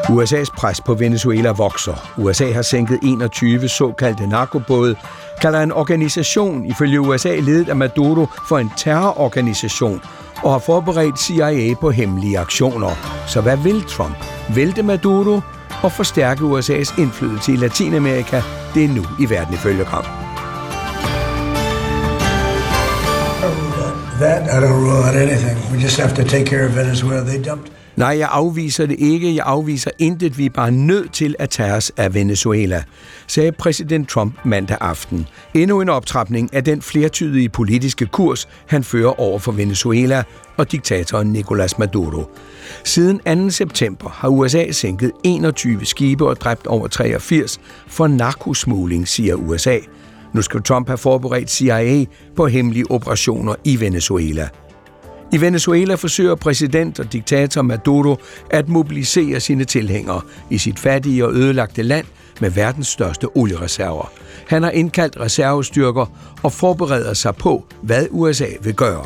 USA's pres på Venezuela vokser. USA har sænket 21 såkaldte narkobåde, kalder en organisation ifølge USA ledet af Maduro for en terrororganisation og har forberedt CIA på hemmelige aktioner. Så hvad vil Trump? Vælte Maduro og forstærke USA's indflydelse i Latinamerika? Det er nu i Verden ifølge Gram. That I don't rule out anything. We just have to take care of Venezuela. They dumped. Nej, jeg afviser det ikke. Jeg afviser intet. Vi er bare nødt til at tage os af Venezuela, sagde præsident Trump mandag aften. Endnu en optrapning af den flertydige politiske kurs, han fører over for Venezuela og diktatoren Nicolás Maduro. Siden 2. september har USA sænket 21 skibe og dræbt over 83 for narkosmugling, siger USA. Nu skal Trump have forberedt CIA på hemmelige operationer i Venezuela. I Venezuela forsøger præsident og diktator Maduro at mobilisere sine tilhængere i sit fattige og ødelagte land med verdens største oliereserver. Han har indkaldt reservestyrker og forbereder sig på, hvad USA vil gøre.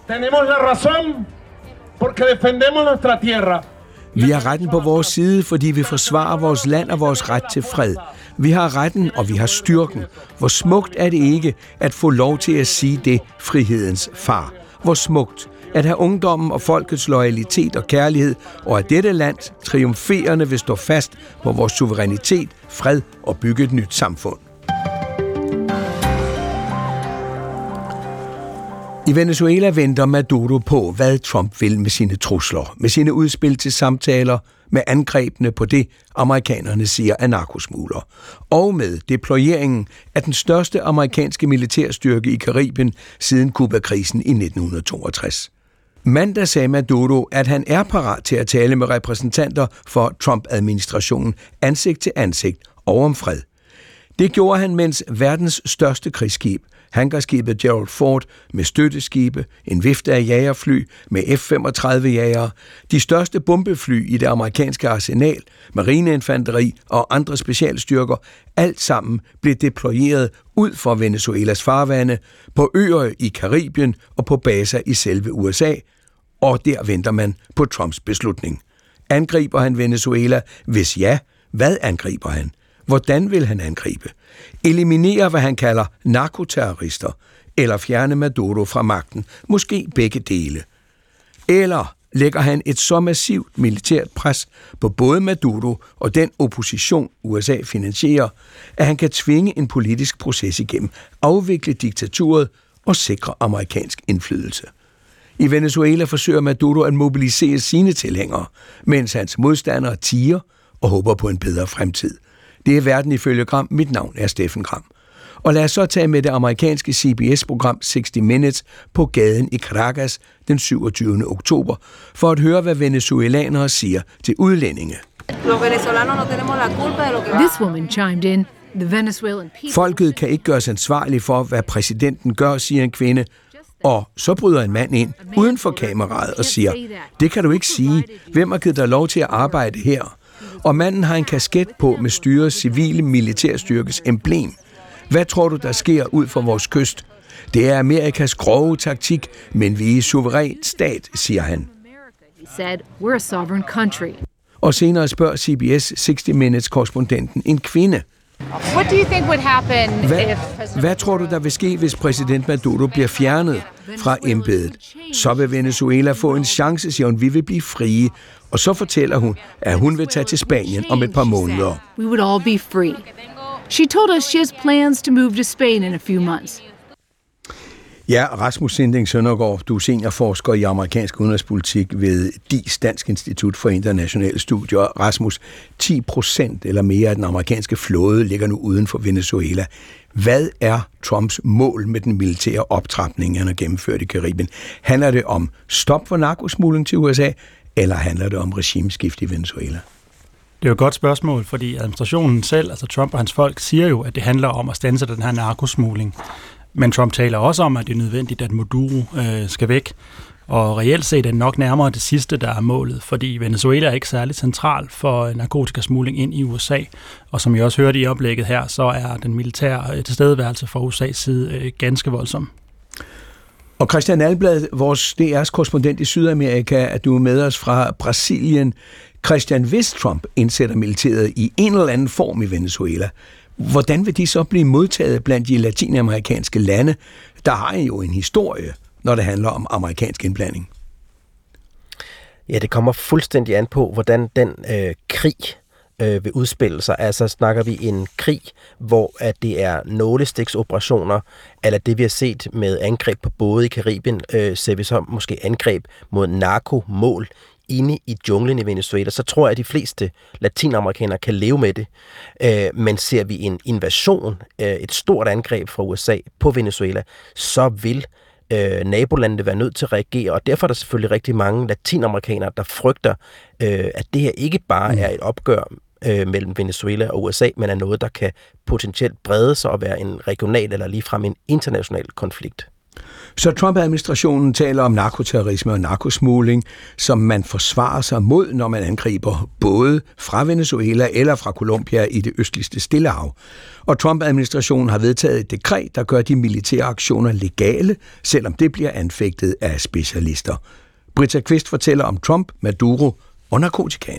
Vi har retten på vores side, fordi vi forsvarer vores land og vores ret til fred. Vi har retten, og vi har styrken. Hvor smukt er det ikke at få lov til at sige det, frihedens far. Hvor smukt at have ungdommen og folkets loyalitet og kærlighed, og at dette land triumferende vil stå fast på vores suverænitet, fred og bygge et nyt samfund. I Venezuela venter Maduro på, hvad Trump vil med sine trusler, med sine udspil til samtaler, med angrebene på det, amerikanerne siger er narkosmugler, og med deployeringen af den største amerikanske militærstyrke i Karibien siden Cuba-krisen i 1962. Mandag sagde Maduro, at han er parat til at tale med repræsentanter for Trump-administrationen ansigt til ansigt og om fred. Det gjorde han, mens verdens største krigsskib, hangarskibet Gerald Ford med støtteskibe, en vifte af jagerfly med F-35-jagere, de største bombefly i det amerikanske arsenal, marineinfanteri og andre specialstyrker, alt sammen blev deployeret ud for Venezuelas farvande, på øer i Karibien og på baser i selve USA, og der venter man på Trumps beslutning. Angriber han Venezuela? Hvis ja, hvad angriber han? Hvordan vil han angribe? Eliminere, hvad han kalder narkoterrorister, eller fjerne Maduro fra magten? Måske begge dele. Eller lægger han et så massivt militært pres på både Maduro og den opposition, USA finansierer, at han kan tvinge en politisk proces igennem, afvikle diktaturet og sikre amerikansk indflydelse. I Venezuela forsøger Maduro at mobilisere sine tilhængere, mens hans modstandere tier og håber på en bedre fremtid. Det er Verden ifølge Gram. Mit navn er Steffen Gram. Og lad os så tage med det amerikanske CBS-program 60 Minutes på gaden i Caracas den 27. oktober, for at høre, hvad venezuelanere siger til udlændinge. This woman chimed in. The Venezuelan people... Folket kan ikke gøres ansvarlig for, hvad præsidenten gør, siger en kvinde. Og så bryder en mand ind uden for kameraet og siger, det kan du ikke sige. Hvem har givet dig lov til at arbejde her? Og manden har en kasket på med styrets civile militærstyrkes emblem. Hvad tror du, der sker ud for vores kyst? Det er Amerikas grove taktik, men vi er suveræn stat, siger han. Og senere spørger CBS 60 Minutes-korrespondenten en kvinde. What do you think would happen Hvad tror du, der vil ske, hvis præsident Maduro bliver fjernet fra embedet? Så vil Venezuela få en chance, siger hun, vi vil blive frie. Og så fortæller hun, at hun vil tage til Spanien om et par måneder. We would all be free. She told us she has plans to move to Spain in a few months. Ja, Rasmus Sinding Søndergaard, du er seniorforsker i amerikansk udenrigspolitik ved DIS, Dansk Institut for Internationale Studier. Rasmus, 10% eller mere af den amerikanske flåde ligger nu uden for Venezuela. Hvad er Trumps mål med den militære optrapning, han har gennemført i Karibien? Handler det om stop for narkosmugling til USA, eller handler det om regimeskift i Venezuela? Det er jo et godt spørgsmål, fordi administrationen selv, altså Trump og hans folk, siger jo, at det handler om at standse den her narkosmugling. Men Trump taler også om, at det er nødvendigt, at Maduro skal væk. Og reelt set er det nok nærmere det sidste, der er målet, fordi Venezuela er ikke særlig central for narkotikasmugling ind i USA. Og som jeg også hørte i oplægget her, så er den militære tilstedeværelse fra USA's side ganske voldsom. Og Christian Alblad, vores DR's korrespondent i Sydamerika, er du med os fra Brasilien. Christian, hvis Trump indsætter militæret i en eller anden form i Venezuela, hvordan vil de så blive modtaget blandt de latinamerikanske lande, der har jo en historie, når det handler om amerikansk indblanding? Ja, det kommer fuldstændig an på, hvordan den krig vil udspille sig. Altså snakker vi en krig, hvor at det er nålestiksoperationer, eller det vi har set med angreb på både i Karibien, ser vi så måske angreb mod narkomål inde i junglen i Venezuela, så tror jeg, at de fleste latinamerikanere kan leve med det. Men ser vi en invasion, et stort angreb fra USA på Venezuela, så vil nabolandene være nødt til at reagere, og derfor er der selvfølgelig rigtig mange latinamerikanere, der frygter, at det her ikke bare er et opgør mellem Venezuela og USA, men er noget, der kan potentielt brede sig og være en regional eller ligefrem en international konflikt. Så Trump-administrationen taler om narkoterrorisme og narkosmugling, som man forsvarer sig mod, når man angriber både fra Venezuela eller fra Colombia i det østligste Stillehav. Og Trump-administrationen har vedtaget et dekret, der gør de militære aktioner legale, selvom det bliver anfægtet af specialister. Britta Kvist fortæller om Trump, Maduro og narkotikaen.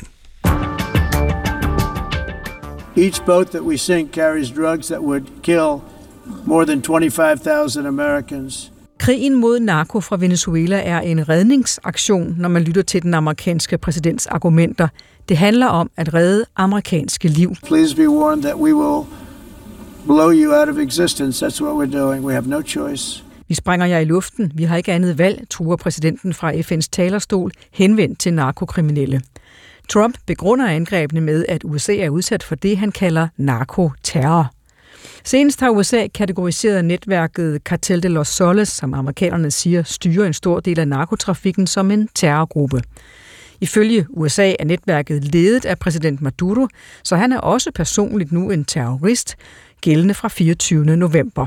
Each boat that we sink carries drugs that would kill more than 25,000 Americans. Krigen mod narko fra Venezuela er en redningsaktion, når man lytter til den amerikanske præsidents argumenter. Det handler om at redde amerikanske liv. Please be warned that we will blow you out of existence. That's what we're doing. We have no choice. Vi sprænger jer i luften. Vi har ikke andet valg, truer præsidenten fra FN's talerstol, henvendt til narkokriminelle. Trump begrunder angrebene med, at USA er udsat for det, han kalder narkoterror. Senest har USA kategoriseret netværket Cartel de los Soles, som amerikanerne siger styrer en stor del af narkotrafikken, som en terrorgruppe. Ifølge USA er netværket ledet af præsident Maduro, så han er også personligt nu en terrorist, gældende fra 24. november.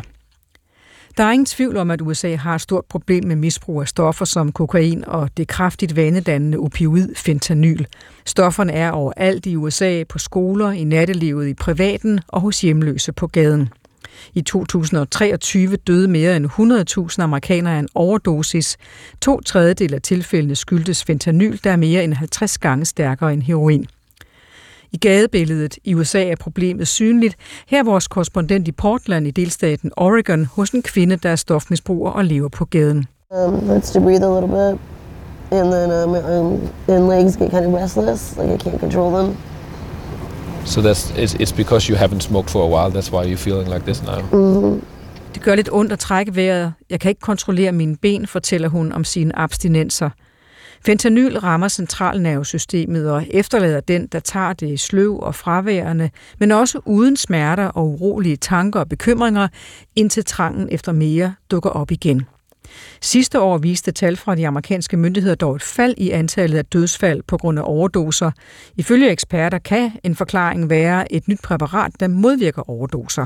Der er ingen tvivl om, at USA har et stort problem med misbrug af stoffer som kokain og det kraftigt vanedannende opioid fentanyl. Stofferne er overalt i USA, på skoler, i nattelivet, i privaten og hos hjemløse på gaden. I 2023 døde mere end 100.000 amerikanere af en overdosis. 2/3 af tilfældene skyldtes fentanyl, der er mere end 50 gange stærkere end heroin. I gadebilledet i USA er problemet synligt. Her er vores korrespondent i Portland i delstaten Oregon hos en kvinde, der er stofmisbruger og lever på gaden. Hurts to breathe a little bit, and then my arm and legs get kind of restless, like I can't control them. So it's because you haven't smoked for a while. That's why you're feeling like this now. Mm-hmm. Det gør lidt ondt at trække vejret. Jeg kan ikke kontrollere mine ben, fortæller hun om sine abstinenser. Fentanyl rammer centralnervesystemet og efterlader den, der tager det sløv og fraværende, men også uden smerter og urolige tanker og bekymringer, indtil trangen efter mere dukker op igen. Sidste år viste tal fra de amerikanske myndigheder dog et fald i antallet af dødsfald på grund af overdoser. Ifølge eksperter kan en forklaring være et nyt præparat, der modvirker overdoser.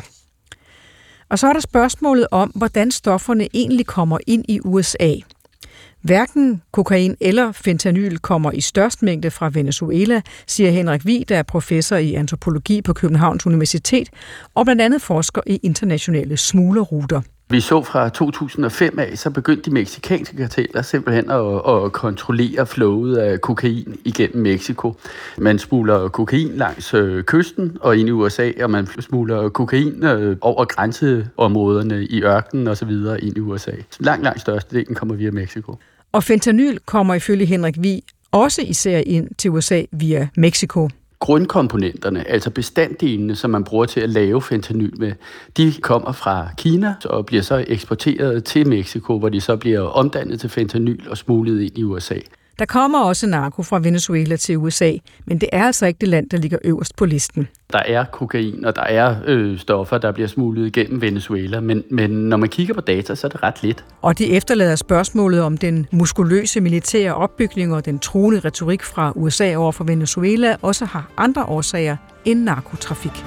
Og så er der spørgsmålet om, hvordan stofferne egentlig kommer ind i USA. Hverken kokain eller fentanyl kommer i størst mængde fra Venezuela, siger Henrik Vig, der er professor i antropologi på Københavns Universitet og blandt andet forsker i internationale smuglerruter. Vi så fra 2005 af, så begyndte de mexikanske karteller simpelthen at kontrollere flowet af kokain igennem Mexico. Man smugler kokain langs kysten og ind i USA, og man smugler kokain over grænseområderne i ørkenen og så videre ind i USA. Langt størstedelen kommer via Mexico. Og fentanyl kommer ifølge Henrik Vig også især ind til USA via Mexico. Grundkomponenterne, altså bestanddelene, som man bruger til at lave fentanyl med, de kommer fra Kina og bliver så eksporteret til Mexico, hvor de så bliver omdannet til fentanyl og smuglet ind i USA. Der kommer også narko fra Venezuela til USA, men det er altså ikke det land, der ligger øverst på listen. Der er kokain, og der er stoffer, der bliver smuglet igennem Venezuela, men når man kigger på data, så er det ret lidt. Og det efterlader spørgsmålet om den muskuløse militære opbygning og den truende retorik fra USA over for Venezuela også har andre årsager end narkotrafik.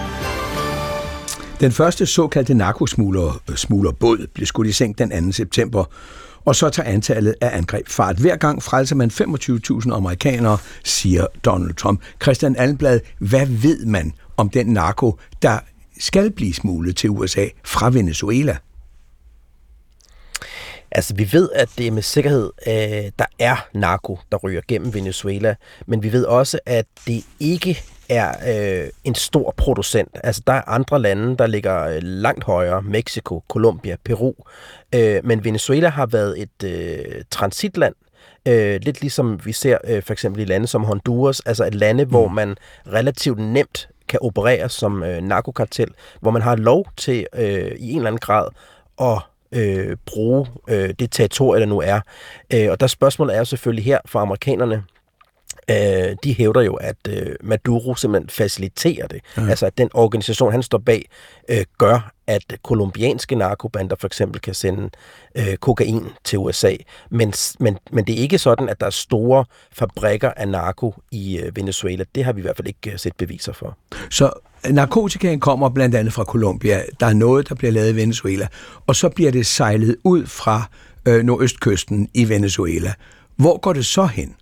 Den første såkaldte narkosmuglerbåd blev skudt i sænk den 2. september, og så tager antallet af angreb fart. Hver gang frelser man 25.000 amerikanere, siger Donald Trump. Christian Alblad, hvad ved man om den narko, der skal blive smuglet til USA fra Venezuela? Altså, vi ved, at det er med sikkerhed, der er narko, der ryger gennem Venezuela, men vi ved også, at det ikke er en stor producent. Altså, der er andre lande, der ligger langt højere. Mexico, Colombia, Peru. Men Venezuela har været et transitland, lidt ligesom vi ser for eksempel i lande som Honduras, altså et lande, hvor man relativt nemt kan operere som narkokartel, hvor man har lov til i en eller anden grad at bruge det territorie, der nu er. Og der spørgsmålet er jo selvfølgelig her for amerikanerne, de hævder jo, at Maduro simpelthen faciliterer det. Ja. Altså, at den organisation, han står bag, gør, at kolumbianske narkobander for eksempel kan sende kokain til USA. Men det er ikke sådan, at der er store fabrikker af narko i Venezuela. Det har vi i hvert fald ikke set beviser for. Så narkotikaen kommer blandt andet fra Colombia. Der er noget, der bliver lavet i Venezuela. Og så bliver det sejlet ud fra nordøstkysten i Venezuela. Hvor går det så hen?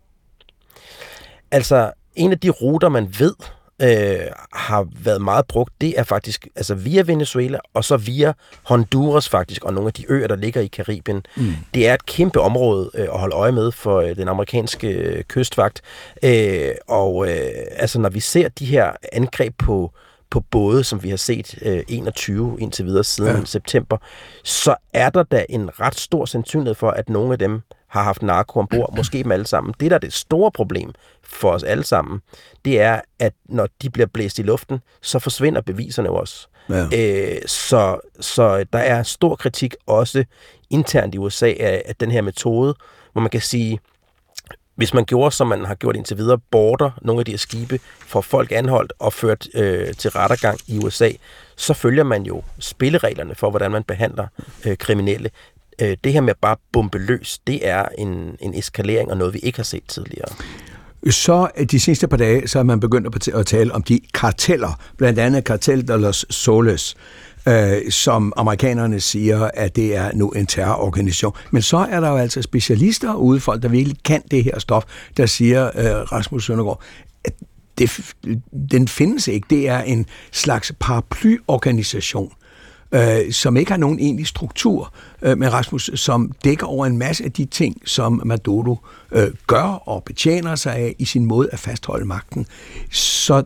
Altså, en af de ruter, man ved har været meget brugt, det er faktisk altså via Venezuela, og så via Honduras faktisk, og nogle af de øer, der ligger i Karibien. Det er et kæmpe område at holde øje med for den amerikanske kystvagt. Altså, når vi ser de her angreb på både, som vi har set 21 indtil videre siden september, så er der da en ret stor sandsynlighed for, at nogle af dem har haft narko ombord, måske dem alle sammen. Det, der er det store problem for os alle sammen, det er, at når de bliver blæst i luften, så forsvinder beviserne jo også. Ja. Så der er stor kritik også internt i USA af den her metode, hvor man kan sige, hvis man gjorde, som man har gjort indtil videre, border nogle af de her skibe, får folk anholdt og ført til rettergang i USA, så følger man jo spillereglerne for, hvordan man behandler kriminelle. Det her med bare bombe løs, det er en eskalering og noget, vi ikke har set tidligere. Så de sidste par dage, så er man begyndt at tale om de karteller, blandt andet Cartel de los Soles, som amerikanerne siger, at det er nu en terrororganisation. Men så er der jo altså specialister ude, folk, der virkelig kan det her stof, der siger, Rasmus Søndergaard, at den findes ikke. Det er en slags paraplyorganisation, som ikke har nogen egentlig struktur, men Rasmus, som dækker over en masse af de ting, som Maduro gør og betjener sig af i sin måde at fastholde magten. Så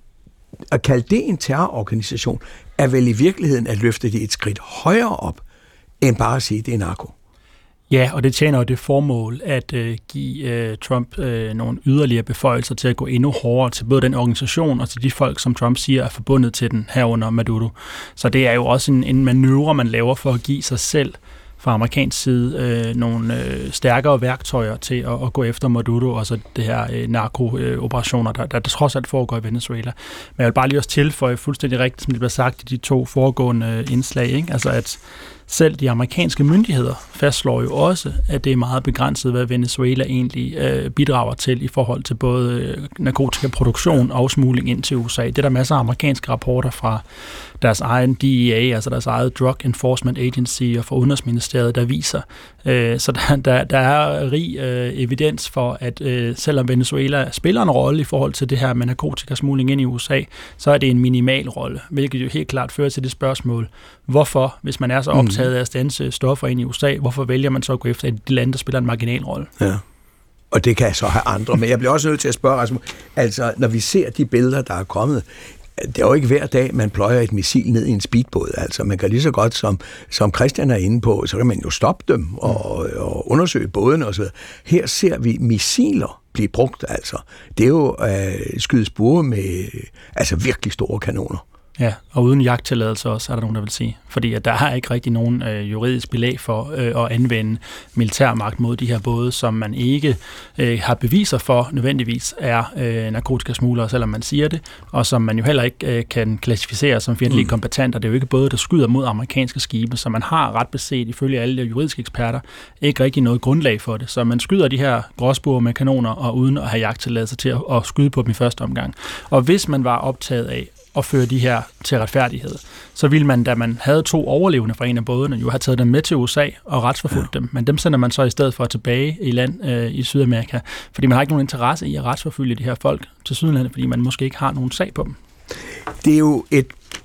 at kalde det en terrororganisation, er vel i virkeligheden at løfte det et skridt højere op, end bare at sige, at det er narko. Ja, og det tjener jo det formål at give Trump nogle yderligere beføjelser til at gå endnu hårdere til både den organisation og til de folk, som Trump siger er forbundet til den herunder Maduro. Så det er jo også en manøvre, man laver for at give sig selv fra amerikansk side nogle stærkere værktøjer til at gå efter Maduro, og så det her narko-operationer, der trods alt foregår i Venezuela. Men jeg vil bare lige også tilføje fuldstændig rigtigt, som det bliver sagt i de to foregående indslag, ikke? Altså at selv de amerikanske myndigheder fastslår jo også, at det er meget begrænset, hvad Venezuela egentlig bidrager til i forhold til både narkotikaproduktion og smugling ind til USA. Det er der masser af amerikanske rapporter fra deres egen DEA, altså deres eget Drug Enforcement Agency og fra Udenrigsministeriet, der viser. Så der er rig evidens for, at selvom Venezuela spiller en rolle i forhold til det her med narkotikasmugling ind i USA, så er det en minimal rolle, hvilket jo helt klart fører til det spørgsmål, hvorfor, hvis man er så optaget af at standse stoffer ind i USA, hvorfor vælger man så at gå efter de lande, der spiller en marginal rolle? Ja. Og det kan så have andre, men jeg bliver også nødt til at spørge, Rasmus, altså når vi ser de billeder, der er kommet, det er jo ikke hver dag, man pløjer et missil ned i en speedbåd. Altså, man kan lige så godt, som Christian er inde på, så kan man jo stoppe dem og undersøge bådene osv. Her ser vi missiler blive brugt, altså. Det er jo skyde spure med altså virkelig store kanoner. Ja, og uden jagttilladelse også, er der nogen, der vil sige. Fordi at der er ikke rigtig nogen juridisk belæg for at anvende militærmagt mod de her både, som man ikke har beviser for nødvendigvis er narkotikasmuglere, selvom man siger det, og som man jo heller ikke kan klassificere som fjendtlige kombattanter. Det er jo ikke både, der skyder mod amerikanske skibe, så man har ret beset, ifølge alle de juridiske eksperter, ikke rigtig noget grundlag for det. Så man skyder de her gråspure med kanoner, og uden at have jagttilladelse til at skyde på dem i første omgang. Og hvis man var optaget af og føre de her til retfærdighed, så ville man, da man havde 2 overlevende fra en af bådene, jo have taget dem med til USA og retsforfulgt dem. Men dem sender man så i stedet for tilbage i land i Sydamerika, fordi man har ikke nogen interesse i at retsforfølge de her folk til Sydlandet, fordi man måske ikke har nogen sag på dem. Det er jo et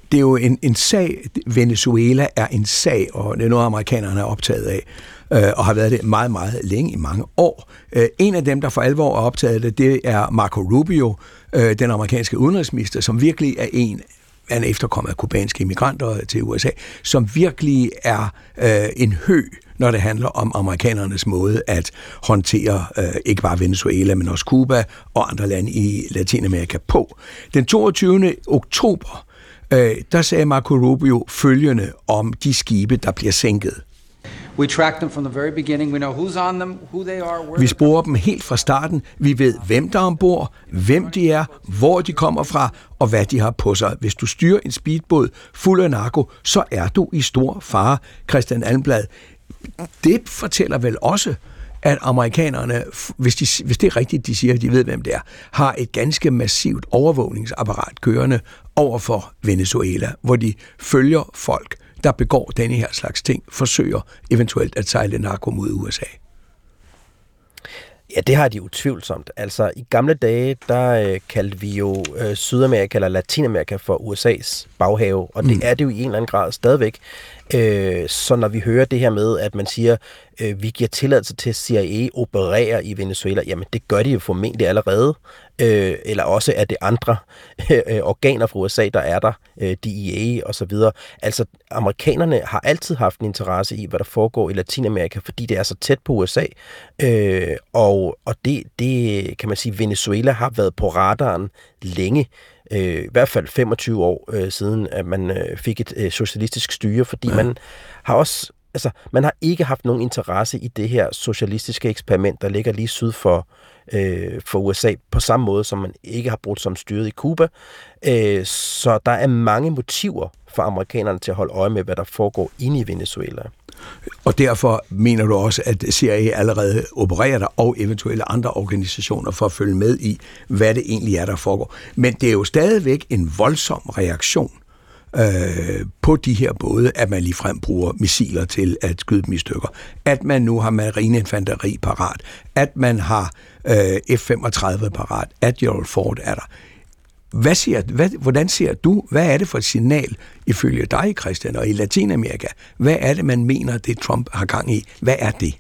det er jo en sag. Venezuela er en sag, og det er noget, amerikanerne er optaget af, og har været det meget, meget længe, i mange år. En af dem, der for alvor er optaget det er Marco Rubio, den amerikanske udenrigsminister, som virkelig er en efterkommet af kubanske immigranter til USA, som virkelig er en hø, når det handler om amerikanernes måde at håndtere ikke bare Venezuela, men også Cuba og andre lande i Latinamerika på. Den 22. oktober, der sagde Marco Rubio følgende om de skibe, der bliver sænket. We track them from the very beginning. We know who's on them, who they are, Vi sporer dem helt fra starten. Vi ved, hvem der er ombord, hvem de er, hvor de kommer fra, og hvad de har på sig. Hvis du styrer en speedbåd fuld af narko, så er du i stor fare, Christian Almblad. Det fortæller vel også, at amerikanerne, hvis det er rigtigt, de siger, at de ved, hvem det er, har et ganske massivt overvågningsapparat kørende over for Venezuela, hvor de følger folk, der begår denne her slags ting, forsøger eventuelt at sejle narko mod USA. Ja, det har de utvivlsomt. Altså, i gamle dage, der kaldte vi jo Sydamerika eller Latinamerika for USA's baghave, og det er det jo i en eller anden grad stadigvæk. Så når vi hører det her med, at man siger, vi giver tilladelse til, at CIA opererer i Venezuela, jamen det gør de jo formentlig allerede, eller også er det andre organer fra USA, der er der, DEA og så videre. Altså, amerikanerne har altid haft en interesse i, hvad der foregår i Latinamerika, fordi det er så tæt på USA, og det kan man sige, Venezuela har været på radaren længe, i hvert fald 25 år siden, at man fik et socialistisk styre, fordi man har også, altså man har ikke haft nogen interesse i det her socialistiske eksperiment, der ligger lige syd for USA, på samme måde som man ikke har brugt som styret i Cuba. Så der er mange motiver for amerikanerne til at holde øje med, hvad der foregår inde i Venezuela. Og derfor mener du også, at CIA allerede opererer der, og eventuelle andre organisationer for at følge med i, hvad det egentlig er, der foregår. Men det er jo stadigvæk en voldsom reaktion på de her både, at man ligefrem bruger missiler til at skyde dem i stykker, at man nu har marineinfanteri parat, at man har F-35 parat, at Gerald Ford er der. Hvordan ser du, hvad er det for et signal ifølge dig, Christian, og i Latinamerika? Hvad er det, man mener, det Trump har gang i? Hvad er det?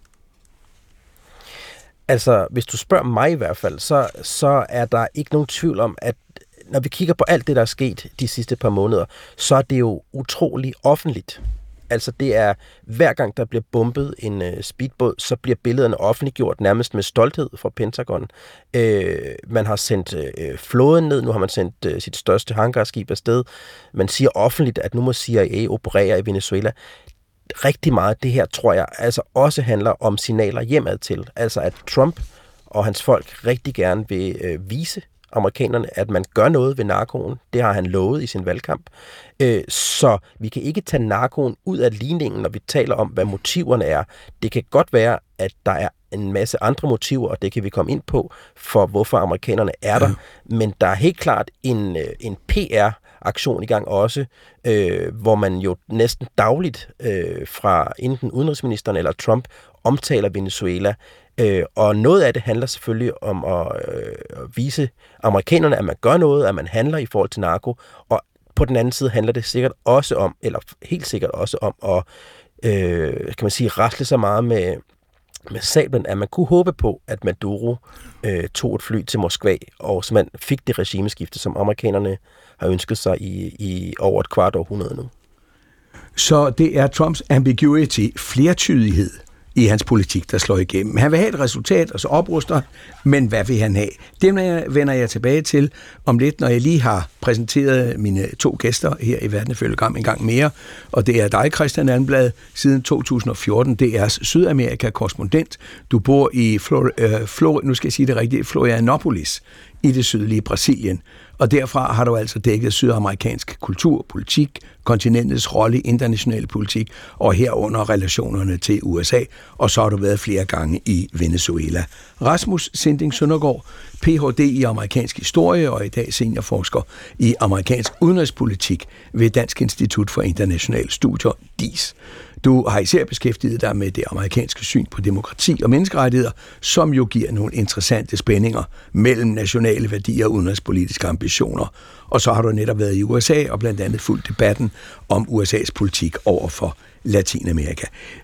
Altså, hvis du spørger mig i hvert fald, så er der ikke nogen tvivl om, at når vi kigger på alt det, der er sket de sidste par måneder, så er det jo utrolig offentligt. Altså det er, hver gang der bliver bombet en speedbåd, så bliver billederne offentliggjort nærmest med stolthed fra Pentagon. Man har sendt flåden ned, nu har man sendt sit største hangarskib afsted. Man siger offentligt, at nu må CIA operere i Venezuela. Rigtig meget af det her, tror jeg, altså også handler om signaler hjemad til. Altså at Trump og hans folk rigtig gerne vil vise amerikanerne, at man gør noget ved narkoen. Det har han lovet i sin valgkamp. Så vi kan ikke tage narkoen ud af ligningen, når vi taler om, hvad motiverne er. Det kan godt være, at der er en masse andre motiver, og det kan vi komme ind på, for hvorfor amerikanerne er der. Men der er helt klart en PR-aktion i gang også, hvor man jo næsten dagligt fra enten udenrigsministeren eller Trump omtaler Venezuela. Og noget af det handler selvfølgelig om at vise amerikanerne, at man gør noget, at man handler i forhold til narko, og på den anden side handler det sikkert også om, eller helt sikkert også om at, kan man sige, rasle så meget med sablen, at man kunne håbe på, at Maduro tog et fly til Moskva, og så man fik det regimeskifte, som amerikanerne har ønsket sig i over et kvart århundrede nu. Så det er Trumps ambiguity, flertydighed i hans politik, der slår igennem. Han vil have et resultat, og så opruster, men hvad vil han have? Det vender jeg tilbage til om lidt, når jeg lige har præsenteret mine to gæster her i Verden ifølge Gram en gang mere, og det er dig, Christian Almblad, siden 2014, DR's Sydamerika-korrespondent. Du bor i Florianopolis i det sydlige Brasilien, og derfra har du altså dækket sydamerikansk kultur, politik, kontinentets rolle i international politik, og herunder relationerne til USA, og så har du været flere gange i Venezuela. Rasmus Sinding Søndergaard, Ph.D. i amerikansk historie og i dag seniorforsker i amerikansk udenrigspolitik ved Dansk Institut for Internationale Studier, DIS. Du har især beskæftiget dig med det amerikanske syn på demokrati og menneskerettigheder, som jo giver nogle interessante spændinger mellem national nationale værdier og udenrigspolitiske ambitioner. Og så har du netop været i USA og blandt andet fulgt debatten om USA's politik over for Latinamerika.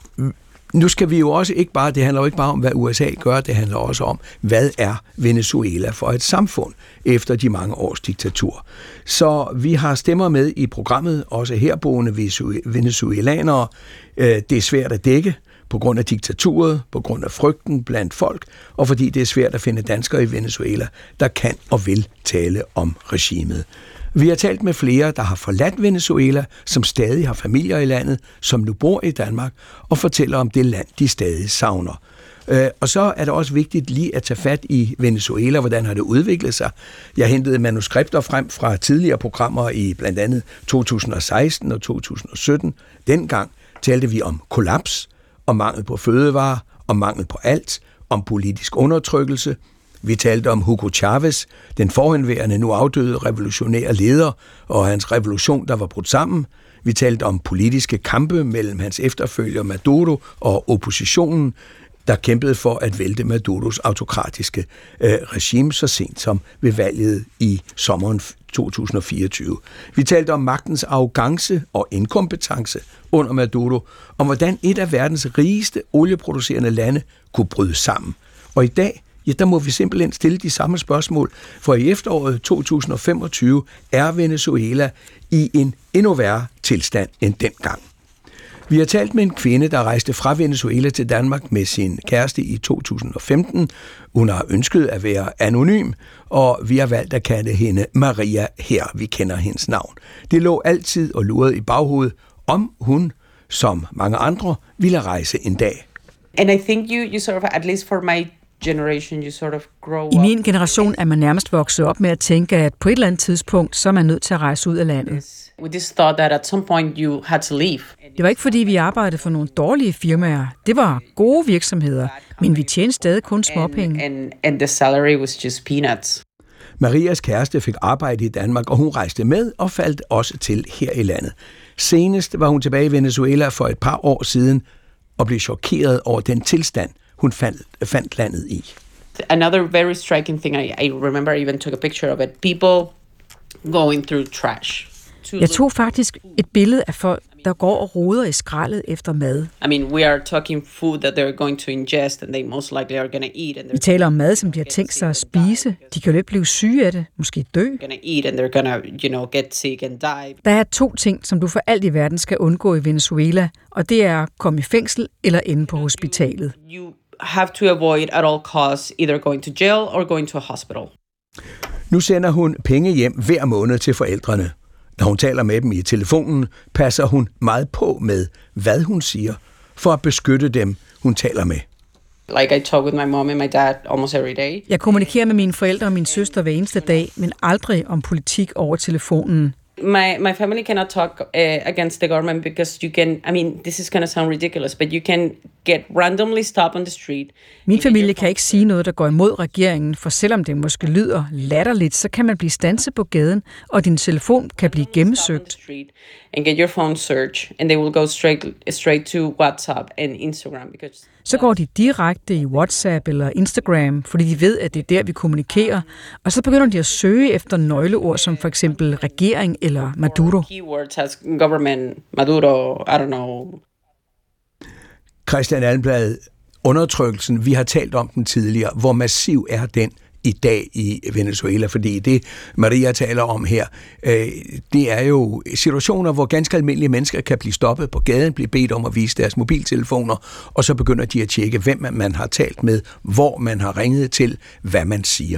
Nu skal vi jo også det handler jo ikke bare om, hvad USA gør, det handler også om, hvad er Venezuela for et samfund efter de mange års diktatur. Så vi har stemmer med i programmet, også herboende venezuelanere. Det er svært at dække på grund af diktaturet, på grund af frygten blandt folk, og fordi det er svært at finde danskere i Venezuela, der kan og vil tale om regimet. Vi har talt med flere, der har forladt Venezuela, som stadig har familier i landet, som nu bor i Danmark, og fortæller om det land, de stadig savner. Og så er det også vigtigt lige at tage fat i Venezuela, hvordan har det udviklet sig. Jeg hentede manuskripter frem fra tidligere programmer i blandt andet 2016 og 2017. Dengang talte vi om kollaps, om mangel på fødevarer, om mangel på alt, om politisk undertrykkelse. Vi talte om Hugo Chavez, den forhenværende nu afdøde revolutionære leder, og hans revolution, der var brudt sammen. Vi talte om politiske kampe mellem hans efterfølger Maduro og oppositionen, der kæmpede for at vælte Maduros autokratiske regime så sent som ved valget i sommeren 2024. Vi talte om magtens arrogance og inkompetence under Maduro, om hvordan et af verdens rigeste olieproducerende lande kunne bryde sammen. Og i dag, der må vi simpelthen stille de samme spørgsmål, for i efteråret 2025 er Venezuela i en endnu værre tilstand end dengang. Vi har talt med en kvinde, der rejste fra Venezuela til Danmark med sin kæreste i 2015. Hun har ønsket at være anonym, og vi har valgt at kalde hende Maria her. Vi kender hendes navn. Det lå altid og lurede i baghovedet, om hun, som mange andre, ville rejse en dag. And I think you sort of, at least for my generation, you sort of grow I min generation er man nærmest vokset op med at tænke, at på et eller andet tidspunkt, så er man nødt til at rejse ud af landet. with this thought that at some point you had to leave. Det var ikke fordi, vi arbejdede for nogle dårlige firmaer. Det var gode virksomheder, men vi tjente stadig kun småpenge. And the salary was just peanuts. Marias kæreste fik arbejde i Danmark, og hun rejste med og faldt også til her i landet. Senest var hun tilbage i Venezuela for et par år siden og blev chokeret over den tilstand, hun fandt landet i. Another very striking thing, I remember I even took a picture of it, people going through trash. Jeg tog faktisk et billede af folk, der går og roder i skraldet efter mad. I mean, we are talking food that they're going to ingest, and they most likely are going to eat. Vi taler om mad, som de har tænkt sig at spise. De kan jo lidt blive syge af det, måske dø. Going to eat, and they're going to, get sick and die. Der er 2 ting, som du for alt i verden skal undgå i Venezuela, og det er at komme i fængsel eller ende på hospitalet. You have to avoid at all costs either going to jail or going to a hospital. Nu sender hun penge hjem hver måned til forældrene. Når hun taler med dem i telefonen, passer hun meget på med, hvad hun siger, for at beskytte dem, hun taler med. Like I talk with my mom and my dad almost every day. Jeg kommunikerer med mine forældre og min søster hver eneste dag, men aldrig om politik over telefonen. My family cannot talk against the government because you can, I mean, this is going to sound ridiculous, but you can get randomly stopped on the street. Min familie kan ikke sige noget, der går imod regeringen, for selvom det måske lyder latterligt, så kan man blive standset på gaden, og din telefon kan blive gennemsøgt. And get your phone search, and they will go straight to WhatsApp and Instagram because så går de direkte i WhatsApp eller Instagram, fordi de ved, at det er der, vi kommunikerer, og så begynder de at søge efter nøgleord som for eksempel regering eller Maduro. Keywords as government, Maduro, I don't know. Christian Almblad, undertrykkelsen, vi har talt om den tidligere. Hvor massiv er den i dag i Venezuela? Fordi det, Maria taler om her, det er jo situationer, hvor ganske almindelige mennesker kan blive stoppet på gaden, blive bedt om at vise deres mobiltelefoner, og så begynder de at tjekke, hvem man har talt med, hvor man har ringet til, hvad man siger.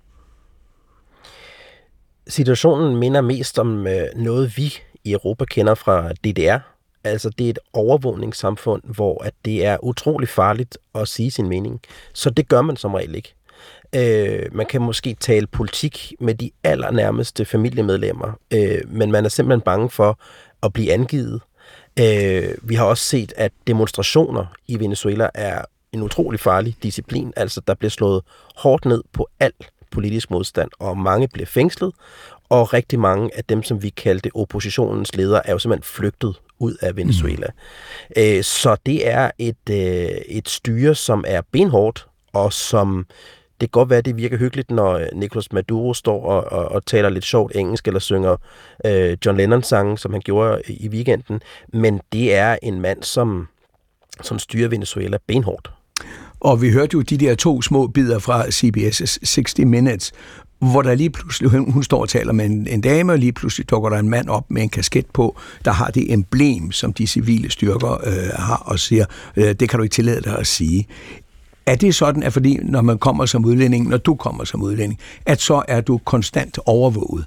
Situationen minder mest om noget, vi i Europa kender fra DDR. Altså, det er et overvågningssamfund, hvor at det er utrolig farligt at sige sin mening. Så det gør man som regel ikke. Man kan måske tale politik med de allernærmeste familiemedlemmer, men man er simpelthen bange for at blive angivet. Vi har også set, at demonstrationer i Venezuela er en utrolig farlig disciplin. Altså, der bliver slået hårdt ned på al politisk modstand, og mange bliver fængslet, og rigtig mange af dem, som vi kaldte oppositionens ledere, er jo simpelthen flygtet ud af Venezuela. Så det er et styre, som er benhårdt, og som kan godt være, at det virker hyggeligt, når Nicolas Maduro står og taler lidt sjovt engelsk, eller synger John Lennon-sange, som han gjorde i weekenden, men det er en mand, som styrer Venezuela benhårdt. Og vi hørte jo de der 2 små bidder fra CBS' 60 Minutes, hvor der lige pludselig, hun står og taler med en dame, og lige pludselig dukker der en mand op med en kasket på, der har det emblem, som de civile styrker har, og siger, det kan du ikke tillade dig at sige. Er det sådan, at fordi når man kommer som udlænding, når du kommer som udlænding, at så er du konstant overvåget?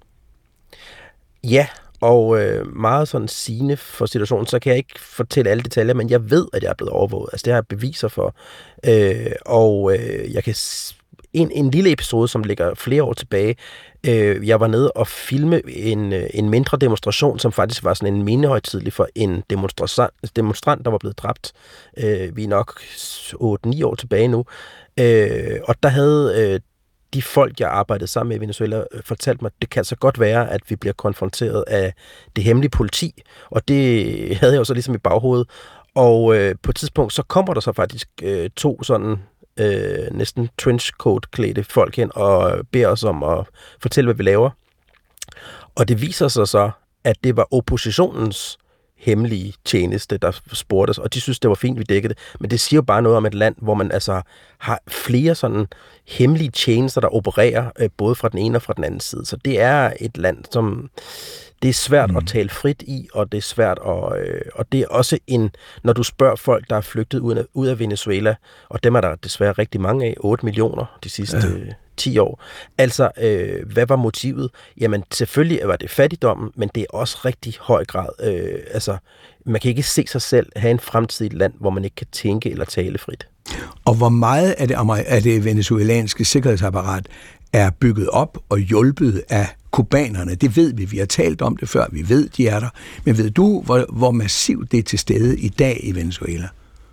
Ja, og meget sådan sigende for situationen, så kan jeg ikke fortælle alle detaljer, men jeg ved, at jeg er blevet overvåget. Altså det har jeg beviser for. Jeg kan en lille episode, som ligger flere år tilbage. Jeg var nede og filme en mindre demonstration, som faktisk var sådan en mindehøjtidlig for en demonstrant, der var blevet dræbt. Vi er nok 8-9 år tilbage nu. Og der havde de folk, jeg arbejdede sammen med i Venezuela, fortalt mig, at det kan så godt være, at vi bliver konfronteret af det hemmelige politi. Og det havde jeg jo så ligesom i baghovedet. Og på et tidspunkt, så kommer der så faktisk 2 sådan næsten trenchcoat-klædte folk hen og beder os om at fortælle, hvad vi laver. Og det viser sig så, at det var oppositionens hemmelige tjeneste, der spurgte os, og de synes, det var fint, vi dækkede det. Men det siger jo bare noget om et land, hvor man altså har flere sådan hemmelige tjenester, der opererer både fra den ene og fra den anden side. Så det er et land, som det er svært at tale frit i, og det er svært og det er også når du spørger folk, der er flygtet ud af Venezuela, og dem er der desværre rigtig mange af, 8 millioner de sidste 10 år. Altså, hvad var motivet? Jamen, selvfølgelig var det fattigdommen, men det er også rigtig høj grad. Man kan ikke se sig selv have en fremtid i et land, hvor man ikke kan tænke eller tale frit. Og hvor meget af det venezuelanske sikkerhedsapparat er bygget op og hjulpet af kubanerne? Det ved vi. Vi har talt om det før. Vi ved, de er der. Men ved du, hvor massivt det er til stede i dag i Venezuela?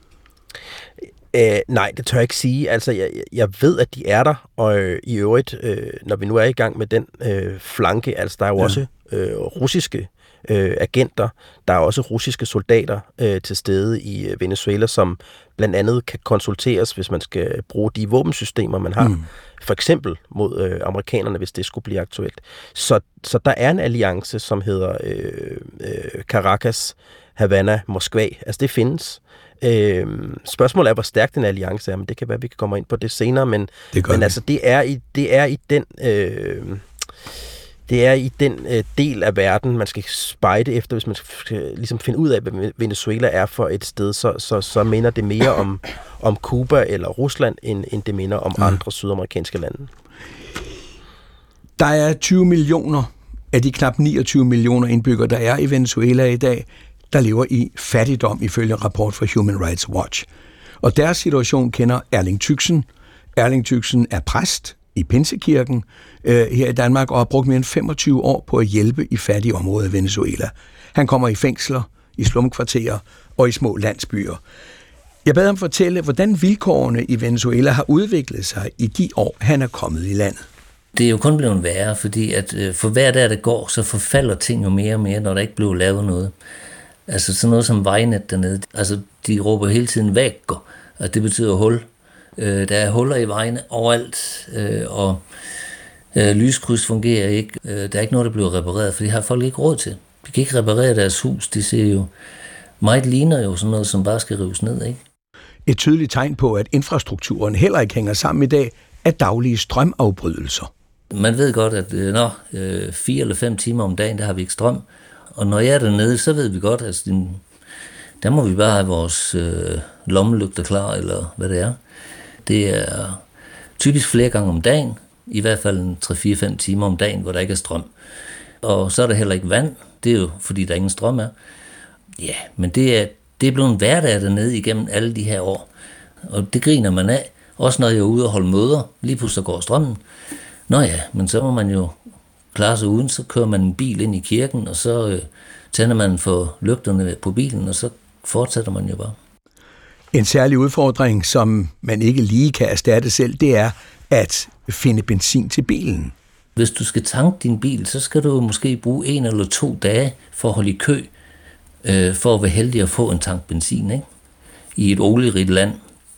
Nej, det tør jeg ikke sige. Altså, jeg ved, at de er der, og i øvrigt, når vi nu er i gang med den flanke, altså der er jo også russiske agenter, der er også russiske soldater til stede i Venezuela, som blandt andet kan konsulteres, hvis man skal bruge de våbensystemer, man har, for eksempel mod amerikanerne, hvis det skulle blive aktuelt. Så der er en alliance, som hedder Caracas, Havana, Moskva. Altså det findes. Spørgsmålet er, hvor stærk den alliance er, men det kan være, vi kan komme ind på det senere, men altså det er i den del af verden, man skal spejde efter, hvis man skal ligesom finde ud af, hvad Venezuela er for et sted, så minder det mere om Cuba eller Rusland, end det minder om andre sydamerikanske lande. Der er 20 millioner af de knap 29 millioner indbyggere, der er i Venezuela i dag, der lever i fattigdom, ifølge en rapport fra Human Rights Watch. Og deres situation kender Erling Tüxen. Erling Tüxen er præst i Pinsekirken her i Danmark og har brugt mere end 25 år på at hjælpe i fattige områder i Venezuela. Han kommer i fængsler, i slumkvarterer og i små landsbyer. Jeg bad ham fortælle, hvordan vilkårene i Venezuela har udviklet sig i de år, han er kommet i landet. Det er jo kun blevet værre, fordi at for hver dag, det går, så forfalder ting jo mere og mere, når der ikke bliver lavet noget. Altså sådan noget som vejnet dernede. Altså de råber hele tiden vægger, og det betyder hul. Der er huller i vejene overalt, og lyskryds fungerer ikke. Der er ikke noget, der bliver repareret, for det har folk ikke råd til. De kan ikke reparere deres hus. De ser jo meget ligner jo sådan noget, som bare skal rives ned, ikke? Et tydeligt tegn på, at infrastrukturen heller ikke hænger sammen i dag, er daglige strømafbrydelser. Man ved godt, at 4 eller 5 timer om dagen, der har vi ikke strøm. Og når jeg er dernede, så ved vi godt, at der må vi bare have vores lommelygter klar, eller hvad det er. Det er typisk flere gange om dagen, i hvert fald 3-4-5 timer om dagen, hvor der ikke er strøm. Og så er der heller ikke vand, det er jo fordi, der ingen strøm er. Ja, men det er blevet en hverdag dernede igennem alle de her år. Og det griner man af, også når jeg er ude og holde møder, lige pludselig går strømmen. Nå ja, men så må man jo klare sig uden, så kører man en bil ind i kirken, og så tænder man for lygterne på bilen, og så fortsætter man jo bare. En særlig udfordring, som man ikke lige kan erstatte selv, det er at finde benzin til bilen. Hvis du skal tanke din bil, så skal du måske bruge 1 eller 2 dage for at holde i kø, for at være heldig at få en tank benzin, ikke? I et olierigt land.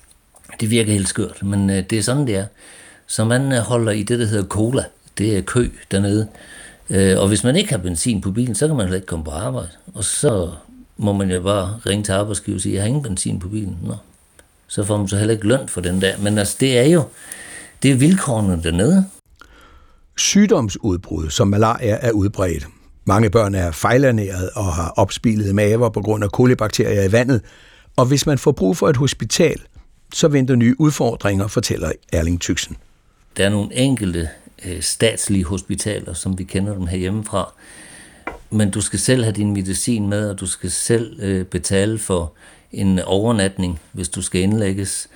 Det virker helt skørt, men det er sådan, det er. Så man holder i det, der hedder cola. Det er kø dernede. Og hvis man ikke har benzin på bilen, så kan man heller ikke komme på arbejde. Og så må man jo bare ringe til arbejdsgiver og sige, jeg har ingen benzin på bilen. Nå. Så får man så heller ikke løn for den der. Men altså, det er vilkårene dernede. Sygdomsudbrud som malaria er udbredt. Mange børn er fejlernæret og har opspilede maver på grund af kolibakterier i vandet. Og hvis man får brug for et hospital, så venter nye udfordringer, fortæller Erling Tyksen. Der er nogle enkelte statslige hospitaler, som vi kender dem herhjemmefra. Men du skal selv have din medicin med, og du skal selv betale for en overnatning, hvis du skal indlægges.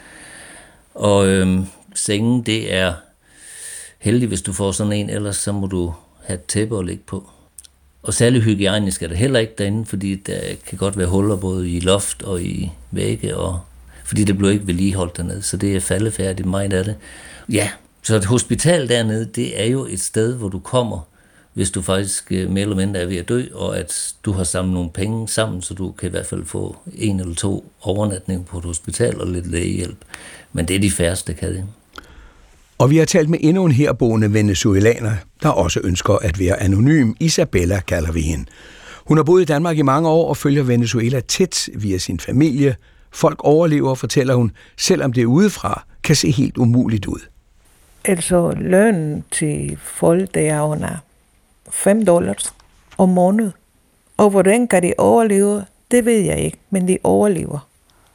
Og sengen, det er heldig, hvis du får sådan en, ellers så må du have et tæppe at ligge på. Og særlig hygiejnisk er det heller ikke derinde, fordi der kan godt være huller både i loft og i vægge, og fordi det bliver ikke vedligeholdt dernede, så det er faldefærdigt meget af det. Ja, så et hospital dernede, det er jo et sted, hvor du kommer, hvis du faktisk mere eller mindre er ved at dø, og at du har samlet nogle penge sammen, så du kan i hvert fald få 1 eller 2 overnatninger på et hospital og lidt lægehjælp. Men det er de færreste, der kan det. Og vi har talt med endnu en herboende venezuelaner, der også ønsker at være anonym. Isabella kalder vi hende. Hun har boet i Danmark i mange år og følger Venezuela tæt via sin familie. Folk overlever, fortæller hun, selvom det udefra kan se helt umuligt ud. Altså lønnen til folk, det er under $5 om måned. Og hvordan kan de overleve, det ved jeg ikke, men de overlever.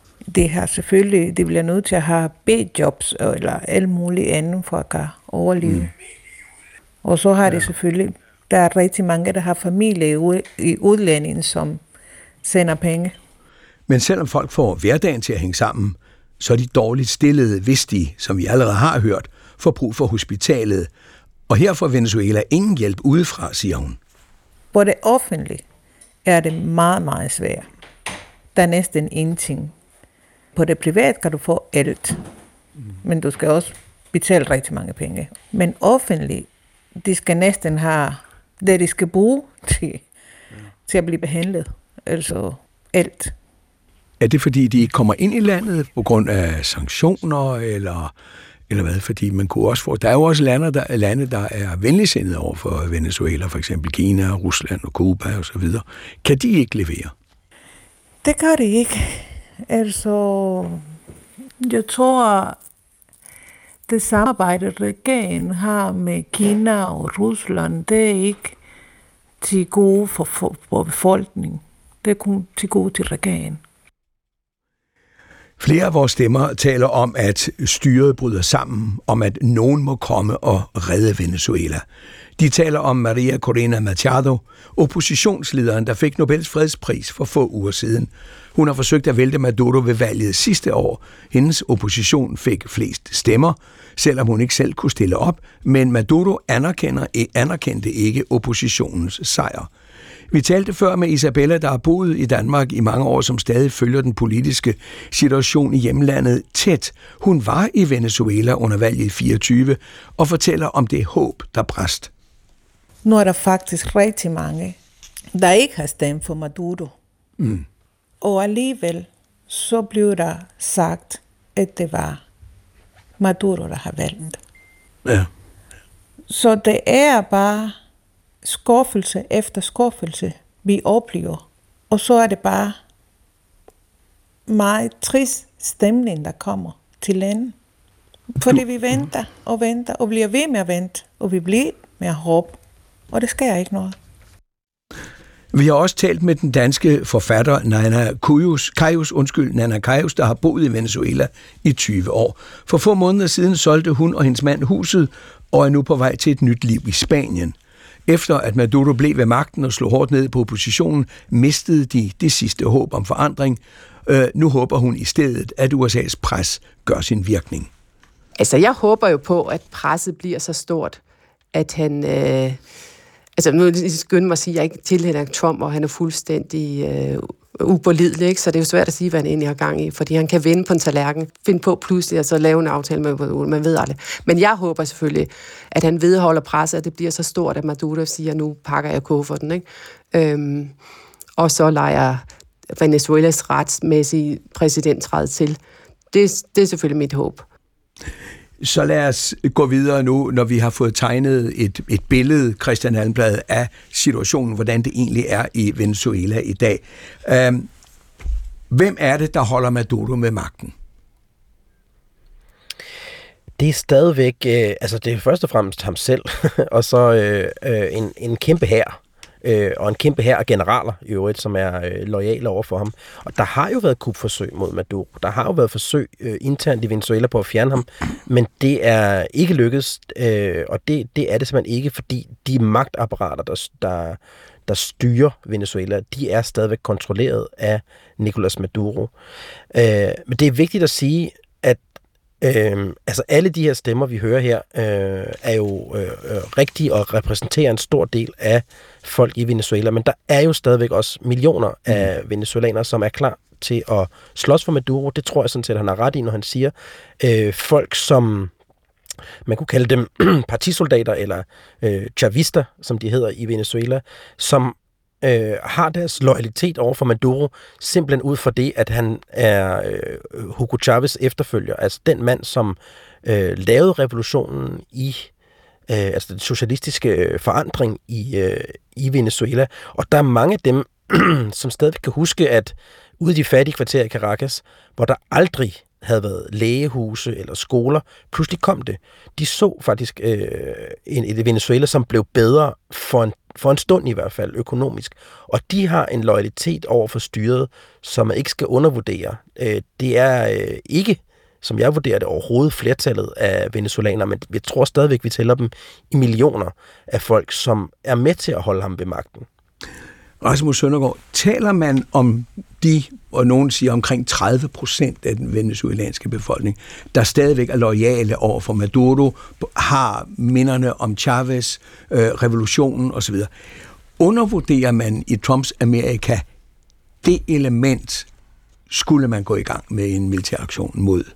De bliver nødt til at have B-jobs eller alt muligt andet for at kan overleve. Og så har de selvfølgelig, der er rigtig mange, der har familie i udlandet, som sender penge. Men selvom folk får hverdagen til at hænge sammen, så er de dårligt stillede, hvis de, som vi allerede har hørt, får brug for hospitalet. Og her får Venezuela ingen hjælp udefra, siger hun. På det offentlige er det meget, meget svært. Der er næsten ingenting. På det private kan du få alt, men du skal også betale rigtig mange penge. Men offentligt, de skal næsten have det, de skal bruge til at blive behandlet. Altså alt. Er det fordi, de ikke kommer ind i landet på grund af sanktioner, eller hvad? Fordi man kunne også få... Der er jo også lande, der er venligsindede over for Venezuela, for eksempel Kina, Rusland og Cuba og så videre. Kan de ikke levere? Det gør de ikke. Altså, jeg tror, det samarbejde, regeringen har med Kina og Rusland, det er ikke til gode for befolkningen. Det er kun til gode til regeringen. Flere af vores stemmer taler om, at styret bryder sammen, om at nogen må komme og redde Venezuela. De taler om Maria Corina Machado, oppositionslederen, der fik Nobels fredspris for få uger siden. Hun har forsøgt at vælte Maduro ved valget sidste år. Hendes opposition fik flest stemmer, selvom hun ikke selv kunne stille op, men Maduro anerkendte ikke oppositionens sejr. Vi talte før med Isabella, der har boet i Danmark i mange år, som stadig følger den politiske situation i hjemlandet tæt. Hun var i Venezuela under valget i 24 og fortæller om det håb, der brast. Nu er der faktisk rigtig mange, der ikke har stemt for Maduro. Og alligevel så blev der sagt, at det var Maduro, der har valgt. Ja. Så det er bare skuffelse efter skuffelse, vi oplever. Og så er det bare meget trist stemning, der kommer til landet. Fordi vi venter og bliver ved med at vente, og vi bliver med at håbe. Og det sker ikke noget. Vi har også talt med den danske forfatter Nana Kaius, der har boet i Venezuela i 20 år. For få måneder siden solgte hun og hendes mand huset, og er nu på vej til et nyt liv i Spanien. Efter at Maduro blev ved magten og slog hårdt ned på oppositionen, mistede de det sidste håb om forandring. Nu håber hun i stedet, at USA's pres gør sin virkning. Altså, jeg håber jo på, at presset bliver så stort, at han... nu skynder mig at sige, at jeg ikke tilhænger Trump, og han er fuldstændig upålidelig, ikke? Så det er jo svært at sige, hvad han egentlig har gang i, fordi han kan vinde på en tallerken, finde på pludselig, og så lave en aftale med Maduro, man ved aldrig. Men jeg håber selvfølgelig, at han vedholder presset, at det bliver så stort, at Maduro siger, nu pakker jeg kufferten, ikke? Og så leger Venezuelas retsmæssige præsident træde til. det er selvfølgelig mit håb. Så lad os gå videre nu, når vi har fået tegnet et billede, Christian Almblad, af situationen, hvordan det egentlig er i Venezuela i dag. Hvem er det, der holder Maduro med magten? Det er stadigvæk, det er først og fremmest ham selv, og så en kæmpe hær, og en kæmpe hær af generaler i øvrigt, som er loyale over for ham. Og der har jo været kupforsøg mod Maduro. Der har jo været forsøg internt i Venezuela på at fjerne ham, men det er ikke lykkedes, og det er det simpelthen ikke, fordi de magtapparater, der styrer Venezuela, de er stadigvæk kontrolleret af Nicolás Maduro. Men det er vigtigt at sige, at alle de her stemmer, vi hører her, er jo rigtige og repræsenterer en stor del af folk i Venezuela, men der er jo stadigvæk også millioner af venezuelanere, som er klar til at slås for Maduro. Det tror jeg sådan set, han har ret i, når han siger, folk som man kunne kalde dem partisoldater eller chavister, som de hedder i Venezuela, som har deres loyalitet over for Maduro, simpelthen ud fra det, at han er Hugo Chávez efterfølger, altså den mand, som lavede revolutionen i den socialistiske forandring i Venezuela. Og der er mange af dem, som stadig kan huske, at ude i de fattige kvarterer i Caracas, hvor der aldrig havde været lægehuse eller skoler, pludselig kom det. De så faktisk et Venezuela, som blev bedre for en stund i hvert fald, økonomisk. Og de har en loyalitet over for styret, som man ikke skal undervurdere. Det er ikke, som jeg vurderer det, overhovedet flertallet af venezuelanere, men jeg tror stadigvæk, vi tæller dem i millioner af folk, som er med til at holde ham ved magten. Rasmus Søndergaard, taler man om de, og nogen siger omkring 30% af den venezuelanske befolkning, der stadigvæk er loyale over for Maduro, har minderne om Chávez, revolutionen osv. Undervurderer man i Trumps Amerika det element, skulle man gå i gang med en militæraktion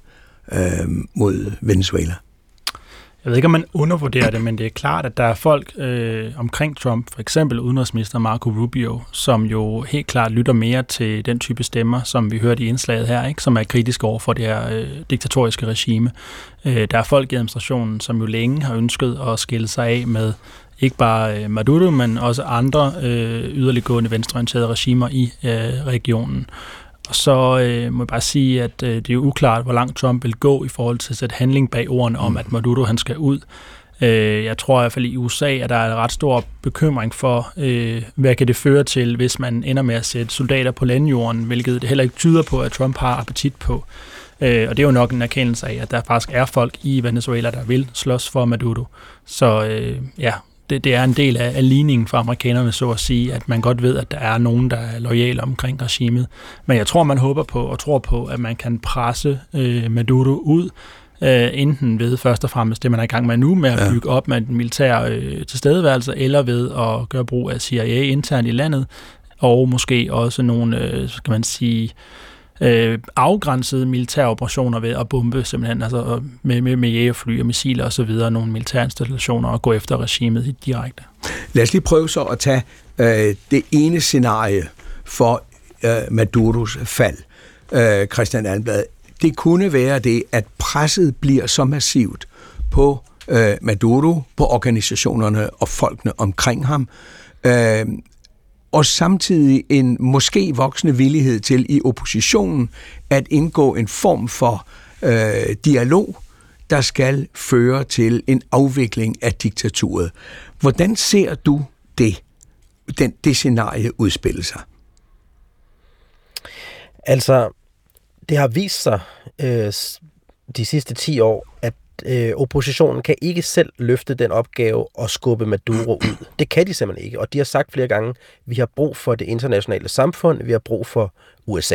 mod Venezuela? Jeg ved ikke, om man undervurderer det, men det er klart, at der er folk omkring Trump, for eksempel udenrigsminister Marco Rubio, som jo helt klart lytter mere til den type stemmer, som vi hørte i indslaget her, ikke, som er kritiske over for det her diktatoriske regime. Der er folk i administrationen, som jo længe har ønsket at skille sig af med ikke bare Maduro, men også andre yderliggående venstreorienterede regimer i regionen. Og så må jeg bare sige, at det er jo uklart, hvor langt Trump vil gå i forhold til at sætte handling bag ordene om, at Maduro han skal ud. Jeg tror i hvert fald i USA, at der er en ret stor bekymring for, hvad kan det føre til, hvis man ender med at sætte soldater på landjorden, hvilket det heller ikke tyder på, at Trump har appetit på. Og det er jo nok en erkendelse af, at der faktisk er folk i Venezuela, der vil slås for Maduro. Så det er en del af ligningen for amerikanerne, så at sige, at man godt ved, at der er nogen, der er loyale omkring regimet. Men jeg tror, man håber på og tror på, at man kan presse Maduro ud, enten ved først og fremmest det, man er i gang med nu, med at bygge op med en militær tilstedeværelse, eller ved at gøre brug af CIA internt i landet, og måske også nogle, skal man sige, afgrænsede militære operationer ved at bombe simpelthen, altså med jægerfly og missiler og så videre, nogle militære installationer og gå efter regimet direkte. Lad os lige prøve så at tage det ene scenarie for Maduros fald, Christian Almblad. Det kunne være det, at presset bliver så massivt på Maduro, på organisationerne og folkene omkring ham, og samtidig en måske voksende villighed til i oppositionen at indgå en form for dialog, der skal føre til en afvikling af diktaturet. Hvordan ser du det scenarie udspille sig? Altså, det har vist sig de sidste 10 år, at oppositionen kan ikke selv løfte den opgave og skubbe Maduro ud. Det kan de simpelthen ikke, og de har sagt flere gange, vi har brug for det internationale samfund, vi har brug for USA.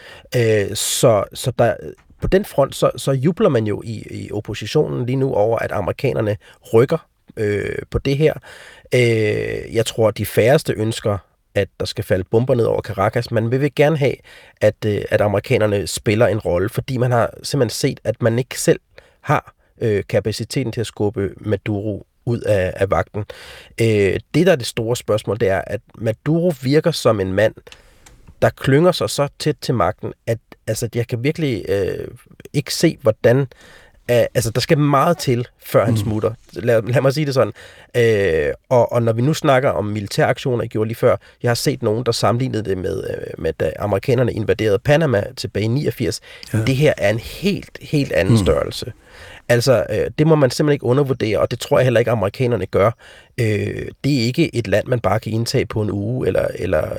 Så der, på den front, så jubler man jo i oppositionen lige nu over, at amerikanerne rykker på det her. Jeg tror, de færreste ønsker, at der skal falde bomber ned over Caracas, men vi vil gerne have, at amerikanerne spiller en rolle, fordi man har simpelthen set, at man ikke selv har kapaciteten til at skubbe Maduro ud af vagten. Det, der er det store spørgsmål, det er, at Maduro virker som en mand, der klynger sig så tæt til magten, at altså, jeg kan virkelig ikke se, hvordan... altså, der skal meget til, før han smutter. Lad mig sige det sådan. Og når vi nu snakker om militæraktioner, jeg gjorde lige før, jeg har set nogen, der sammenlignede det med da amerikanerne invaderede Panama tilbage i 89. Ja. Det her er en helt anden størrelse. Altså, det må man simpelthen ikke undervurdere, og det tror jeg heller ikke, amerikanerne gør. Det er ikke et land, man bare kan indtage på en uge, eller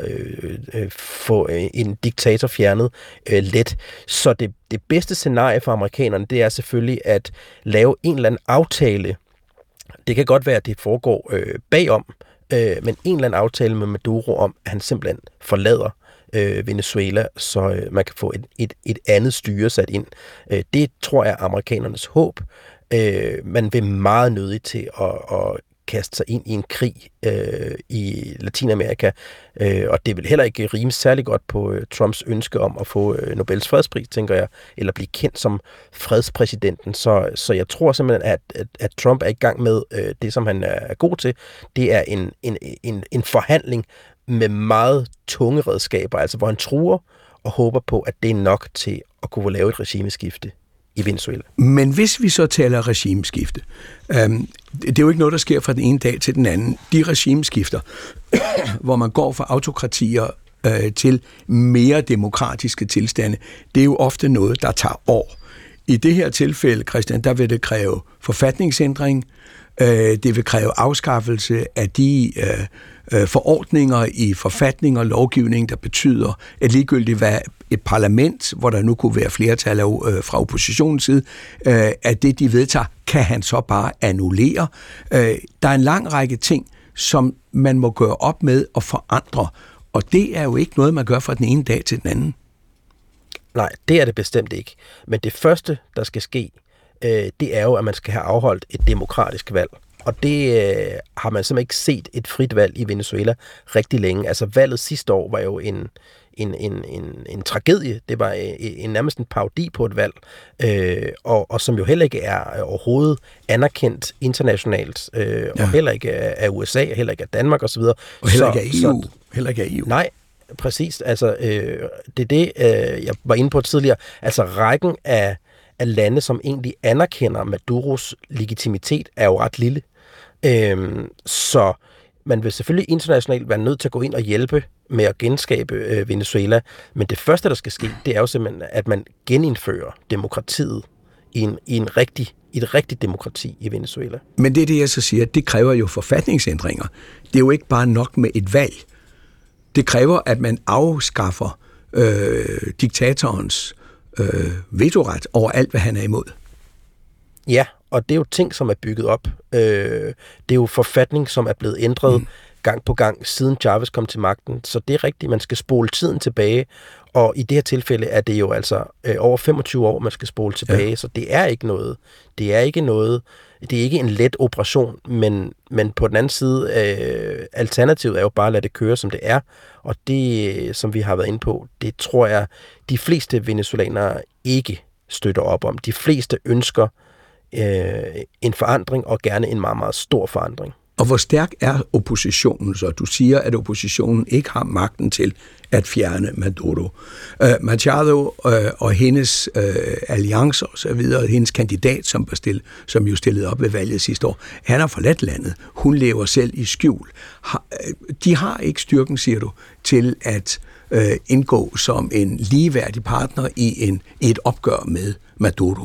få en diktator fjernet let. Så det bedste scenarie for amerikanerne, det er selvfølgelig at lave en eller anden aftale. Det kan godt være, at det foregår bagom, men en eller anden aftale med Maduro om, at han simpelthen forlader Venezuela, så man kan få et andet styre sat ind. Det tror jeg er amerikanernes håb. Man vil meget nødigt til at kaste sig ind i en krig i Latinamerika, og det vil heller ikke rime særlig godt på Trumps ønske om at få Nobels fredspris, tænker jeg, eller blive kendt som fredspræsidenten. Så jeg tror simpelthen, at Trump er i gang med det, som han er god til. Det er en forhandling med meget tunge redskaber, altså hvor han truer og håber på, at det er nok til at kunne lave et regimeskifte i Venezuela. Men hvis vi så taler regimeskifte, det er jo ikke noget, der sker fra den ene dag til den anden. De regimeskifter, hvor man går fra autokratier til mere demokratiske tilstande, det er jo ofte noget, der tager år. I det her tilfælde, Christian, der vil det kræve forfatningsændring, det vil kræve afskaffelse af de forordninger i forfatning og lovgivning, der betyder, at ligegyldigt hvad et parlament, hvor der nu kunne være flertal fra oppositionens side, at det, de vedtager, kan han så bare annullere. Der er en lang række ting, som man må gøre op med og forandre, og det er jo ikke noget, man gør fra den ene dag til den anden. Nej, det er det bestemt ikke. Men det første, der skal ske, det er jo, at man skal have afholdt et demokratisk valg. Og det har man simpelthen ikke set et frit valg i Venezuela rigtig længe. Altså valget sidste år var jo en tragedie. Det var nærmest en parodi på et valg, og som jo heller ikke er overhovedet anerkendt internationalt, og heller ikke af USA, og heller ikke af Danmark osv. Og heller ikke af EU. Heller ikke af EU. Nej, præcis. Altså, det er det, jeg var inde på tidligere. Altså rækken af lande, som egentlig anerkender Maduros legitimitet, er jo ret lille. Så man vil selvfølgelig internationalt være nødt til at gå ind og hjælpe med at genskabe Venezuela, men det første, der skal ske, det er jo simpelthen, at man genindfører demokratiet i et rigtigt demokrati i Venezuela. Men det er det, jeg så siger, det kræver jo forfatningsændringer. Det er jo ikke bare nok med et valg. Det kræver, at man afskaffer diktatorens vetoret over alt, hvad han er imod. Ja, og det er jo ting, som er bygget op. Det er jo forfatning, som er blevet ændret gang på gang, siden Chavez kom til magten. Så det er rigtigt, man skal spole tiden tilbage, og i det her tilfælde er det jo altså over 25 år, man skal spole tilbage, så det er ikke noget. Det er ikke en let operation, men på den anden side, alternativet er jo bare at lade det køre, som det er, og det, som vi har været inde på, det tror jeg, de fleste venezolanere ikke støtter op om. De fleste ønsker en forandring, og gerne en meget, meget stor forandring. Og hvor stærk er oppositionen så? Du siger, at oppositionen ikke har magten til at fjerne Maduro. Machado og hendes alliancer og så videre, hendes kandidat, som jo stillede op ved valget sidste år, han har forladt landet. Hun lever selv i skjul. De har ikke styrken, siger du, til at indgå som en ligeværdig partner i et opgør med Maduro.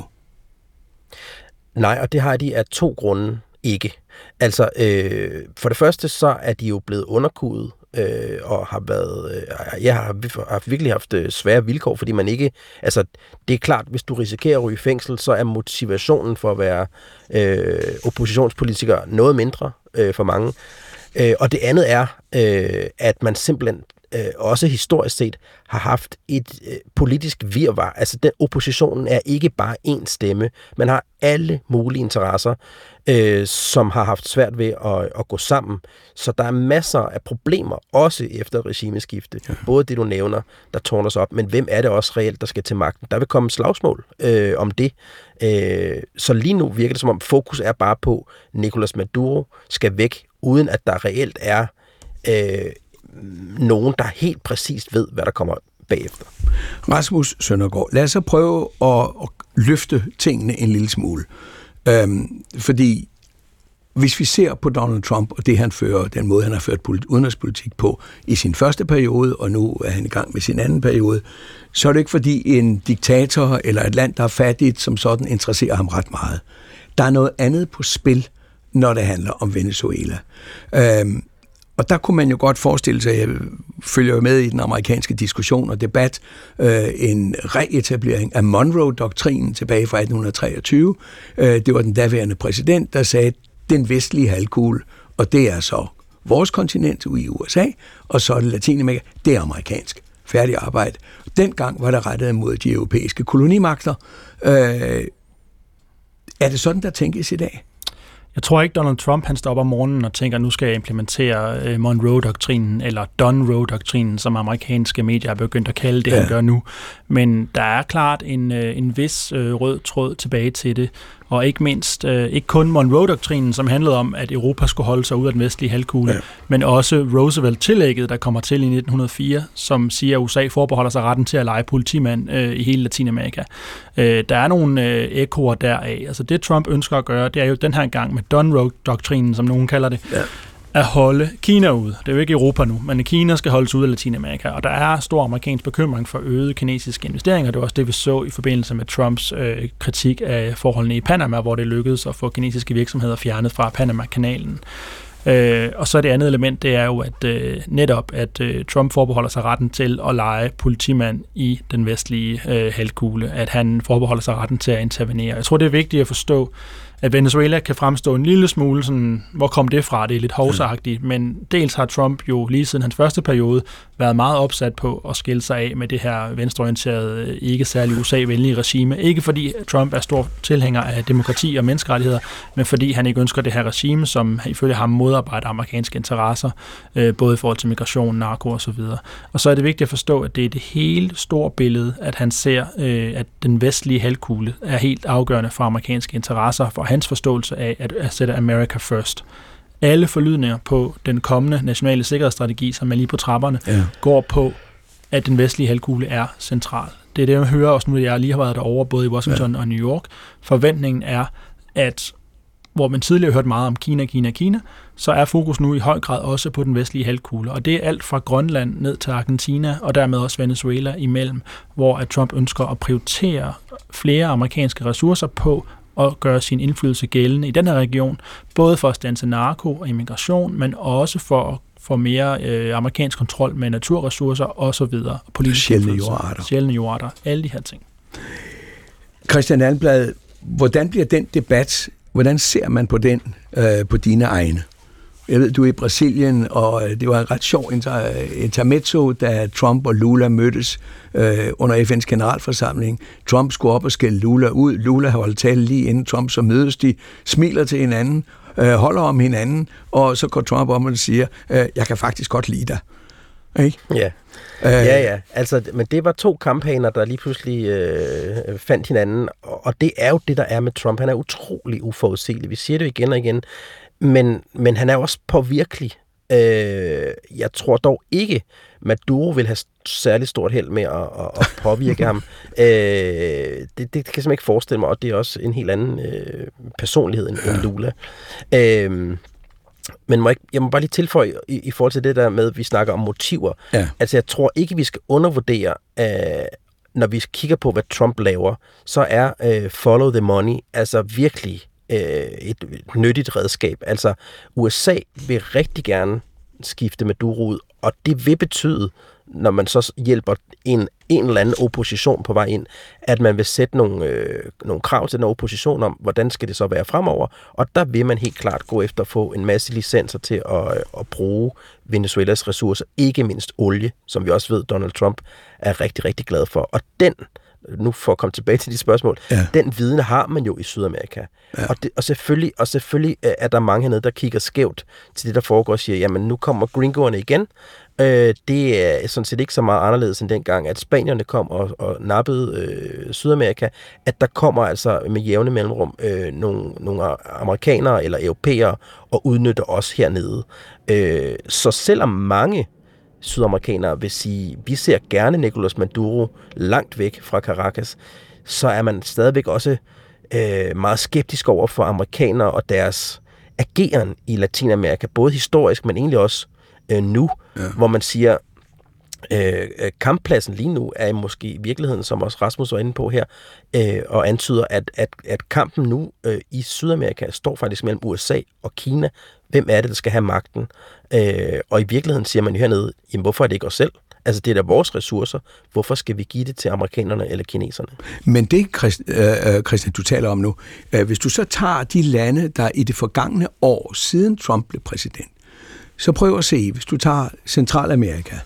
Nej, og det har de af to grunde ikke. Altså, for det første, så er de jo blevet underkuet, og har været, jeg har virkelig haft svære vilkår, fordi man ikke, altså, det er klart, hvis du risikerer at ryge i fængsel, så er motivationen for at være oppositionspolitiker noget mindre for mange. Og det andet er, at man simpelthen også historisk set har haft et politisk virvar. Altså, den oppositionen er ikke bare én stemme. Man har alle mulige interesser, som har haft svært ved at gå sammen. Så der er masser af problemer, også efter regimeskifte. Ja. Både det, du nævner, der tårner sig op, men hvem er det også reelt, der skal til magten? Der vil komme slagsmål om det. Så lige nu virker det, som om fokus er bare på, Nicolás Maduro skal væk, uden at der reelt er nogen, der helt præcist ved, hvad der kommer bagefter. Rasmus Søndergaard, lad os så prøve at løfte tingene en lille smule. Fordi hvis vi ser på Donald Trump og det, han fører, den måde, han har ført udenrigspolitik på i sin første periode, og nu er han i gang med sin anden periode, så er det ikke fordi en diktator eller et land, der er fattigt, som sådan interesserer ham ret meget. Der er noget andet på spil, når det handler om Venezuela. Og der kunne man jo godt forestille sig, jeg følger jo med i den amerikanske diskussion og debat, en reetablering af Monroe-doktrinen tilbage fra 1823. Det var den daværende præsident, der sagde, den vestlige halvkugle, og det er så vores kontinent i USA, og så er det Latinamerika, det er amerikansk. Færdig arbejde. Dengang var det rettet mod de europæiske kolonimagter. Er det sådan, der tænkes i dag? Jeg tror ikke, Donald Trump han stopper om morgenen og tænker, nu skal jeg implementere Monroe-doktrinen, eller Dunroe-doktrinen, som amerikanske medier er begyndt at kalde det, han gør nu. Men der er klart en vis rød tråd tilbage til det, og ikke mindst, ikke kun Monroe-doktrinen, som handlede om, at Europa skulle holde sig ud af den vestlige halvkugle, men også Roosevelt-tillægget, der kommer til i 1904, som siger, at USA forbeholder sig retten til at lege politimand i hele Latinamerika. Der er nogle ekoer deraf. Altså det, Trump ønsker at gøre, det er jo den her gang med Dunroe-doktrinen, som nogen kalder det, at holde Kina ud. Det er jo ikke Europa nu, men Kina skal holdes ud af Latinamerika, og der er stor amerikansk bekymring for øgede kinesiske investeringer. Det var også det, vi så i forbindelse med Trumps kritik af forholdene i Panama, hvor det lykkedes at få kinesiske virksomheder fjernet fra Panama-kanalen. Og så det andet element, det er jo, at netop, at Trump forbeholder sig retten til at lege politimand i den vestlige halvkugle, at han forbeholder sig retten til at intervenere. Jeg tror, det er vigtigt at forstå, at Venezuela kan fremstå en lille smule sådan, hvor kom det fra? Det er lidt hovsagtigt, men dels har Trump jo lige siden hans første periode været meget opsat på at skille sig af med det her venstreorienterede, ikke særlig USA-venlige regime. Ikke fordi Trump er stor tilhænger af demokrati og menneskerettigheder, men fordi han ikke ønsker det her regime, som ifølge ham modarbejder amerikanske interesser, både i forhold til migration, narko og så videre. Og så er det vigtigt at forstå, at det er det hele store billede, at han ser, at den vestlige halvkugle er helt afgørende for amerikanske interesser, for hans forståelse af at sætte America first. Alle forlydninger på den kommende nationale sikkerhedsstrategi, som er lige på trapperne, går på, at den vestlige halvkugle er central. Det er det, jeg hører også nu, at jeg lige har været derovre, både i Washington og New York. Forventningen er, at hvor man tidligere har hørt meget om Kina, så er fokus nu i høj grad også på den vestlige halvkugle. Og det er alt fra Grønland ned til Argentina, og dermed også Venezuela imellem, hvor at Trump ønsker at prioritere flere amerikanske ressourcer på at gøre sin indflydelse gældende i den her region, både for at standse narko og immigration, men også for at få mere amerikansk kontrol med naturressourcer og så videre. Sjældne jordarter. Alle de her ting. Christian Almblad, hvordan bliver den debat, hvordan ser man på den på dine egne? Jeg ved, du er i Brasilien, og det var en ret sjov intermezzo, da Trump og Lula mødtes under FN's generalforsamling. Trump skulle op og skælde Lula ud. Lula har holdt tale lige inden Trump, så mødes de, smiler til hinanden, holder om hinanden, og så går Trump om og siger, jeg kan faktisk godt lide dig. Ikke? Ja. Ja. Altså, men det var to kampagner, der lige pludselig fandt hinanden, og det er jo det, der er med Trump. Han er utrolig uforudsigelig. Vi siger det igen og igen. Men han er også påvirkelig. Jeg tror dog ikke, Maduro vil have særlig stort held med at påvirke ham. Det kan jeg simpelthen ikke forestille mig, og det er også en helt anden personlighed end Lula. Men jeg må bare lige tilføje i forhold til det der med, at vi snakker om motiver. Ja. Altså, jeg tror ikke, vi skal undervurdere, når vi kigger på, hvad Trump laver, så er follow the money altså virkelig et nyttigt redskab. Altså, USA vil rigtig gerne skifte Maduro ud, og det vil betyde, når man så hjælper en eller anden opposition på vej ind, at man vil sætte nogle krav til den opposition om, hvordan skal det så være fremover, og der vil man helt klart gå efter at få en masse licenser til at bruge Venezuelas ressourcer, ikke mindst olie, som vi også ved, Donald Trump er rigtig, rigtig glad for. Og nu for at komme tilbage til de spørgsmål, den viden har man jo i Sydamerika. Ja. Og selvfølgelig er der mange hernede, der kigger skævt til det, der foregår og siger, jamen nu kommer gringoerne igen. Det er sådan set ikke så meget anderledes end dengang, at spanierne kom og nappede Sydamerika, at der kommer altså med jævne mellemrum nogle amerikanere eller europæere og udnytter os hernede. Så selvom mange sydamerikanere vil sige, vi ser gerne Nicolas Maduro langt væk fra Caracas, så er man stadigvæk også meget skeptisk over for amerikanere og deres ageren i Latinamerika, både historisk, men egentlig også nu, hvor man siger, kamppladsen lige nu er måske i virkeligheden, som også Rasmus var inde på her, og antyder, at kampen nu i Sydamerika står faktisk mellem USA og Kina. Hvem er det, der skal have magten? Og i virkeligheden siger man jo hernede, jamen hvorfor er det ikke os selv? Altså det er da vores ressourcer. Hvorfor skal vi give det til amerikanerne eller kineserne? Men det, Christian, du taler om nu, hvis du så tager de lande, der i det forgangne år, siden Trump blev præsident, så prøv at se, hvis du tager Centralamerika,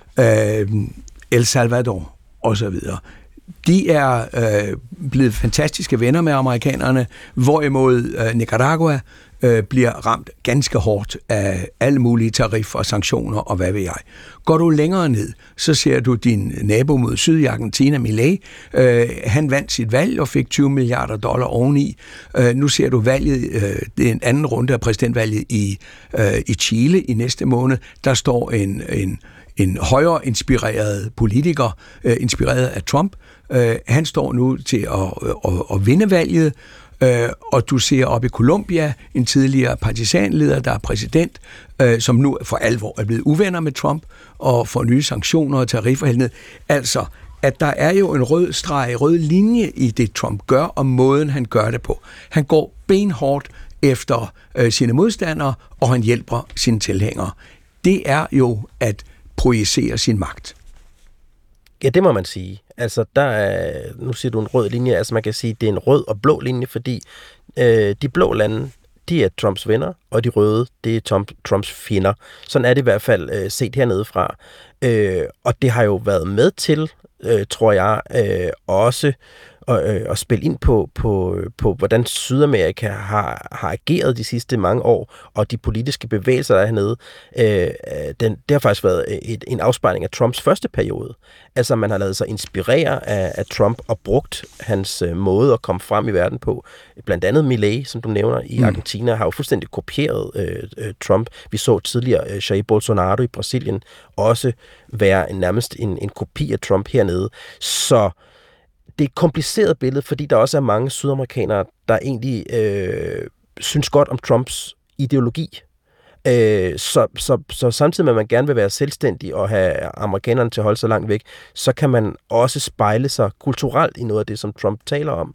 El Salvador og så videre. De er blevet fantastiske venner med amerikanerne, hvorimod Nicaragua bliver ramt ganske hårdt af alle mulige tariffer og sanktioner og hvad ved jeg. Går du længere ned, så ser du din nabo mod syd i Argentina, Milei. Han vandt sit valg og fik $20 milliarder oveni. Nu ser du valget, det er en anden runde af præsidentvalget i Chile i næste måned. Der står en højere inspireret politiker, inspireret af Trump. Han står nu til at vinde valget, og du ser op i Colombia en tidligere partisanleder, der er præsident, som nu for alvor er blevet uvenner med Trump og får nye sanktioner og tariffer helt ned. Altså, at der er jo en rød streg, rød linje i det, Trump gør, og måden, han gør det på. Han går benhårdt efter sine modstandere, og han hjælper sine tilhængere. Det er jo at projicere sin magt. Ja, det må man sige. Altså, der er, nu siger du en rød linje, altså man kan sige, det er en rød og blå linje, fordi de blå lande, de er Trumps venner, og de røde, det er Trumps fjender. Sådan er det i hvert fald set hernede fra. Og det har jo været med til, tror jeg, også at spille ind på hvordan Sydamerika har ageret de sidste mange år, og de politiske bevægelser, der er hernede. Det har faktisk været en afspejling af Trumps første periode. Altså, man har ladet sig inspirere af Trump og brugt hans måde at komme frem i verden på. Blandt andet Milei, som du nævner, i Argentina, har jo fuldstændig kopieret Trump. Vi så tidligere Jair Bolsonaro i Brasilien også være nærmest en kopi af Trump hernede. Så det er et kompliceret billede, fordi der også er mange sydamerikanere, der egentlig synes godt om Trumps ideologi. Så samtidig med, at man gerne vil være selvstændig og have amerikanerne til at holde sig langt væk, så kan man også spejle sig kulturelt i noget af det, som Trump taler om.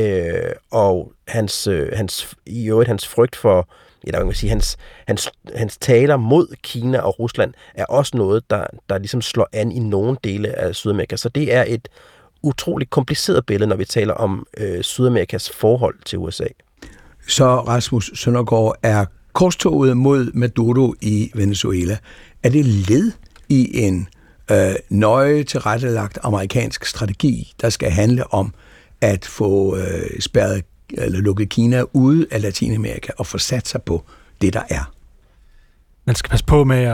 Og hans frygt for, eller man kan sige, hans taler mod Kina og Rusland er også noget, der ligesom slår an i nogle dele af Sydamerika. Så det er et utroligt kompliceret billede, når vi taler om Sydamerikas forhold til USA. Så Rasmus Søndergaard, er korstoget mod Maduro i Venezuela, er det led i en nøje tilrettelagt amerikansk strategi, der skal handle om at få spærret eller lukket Kina ude af Latinamerika og få sat sig på det, der er? Man skal passe på med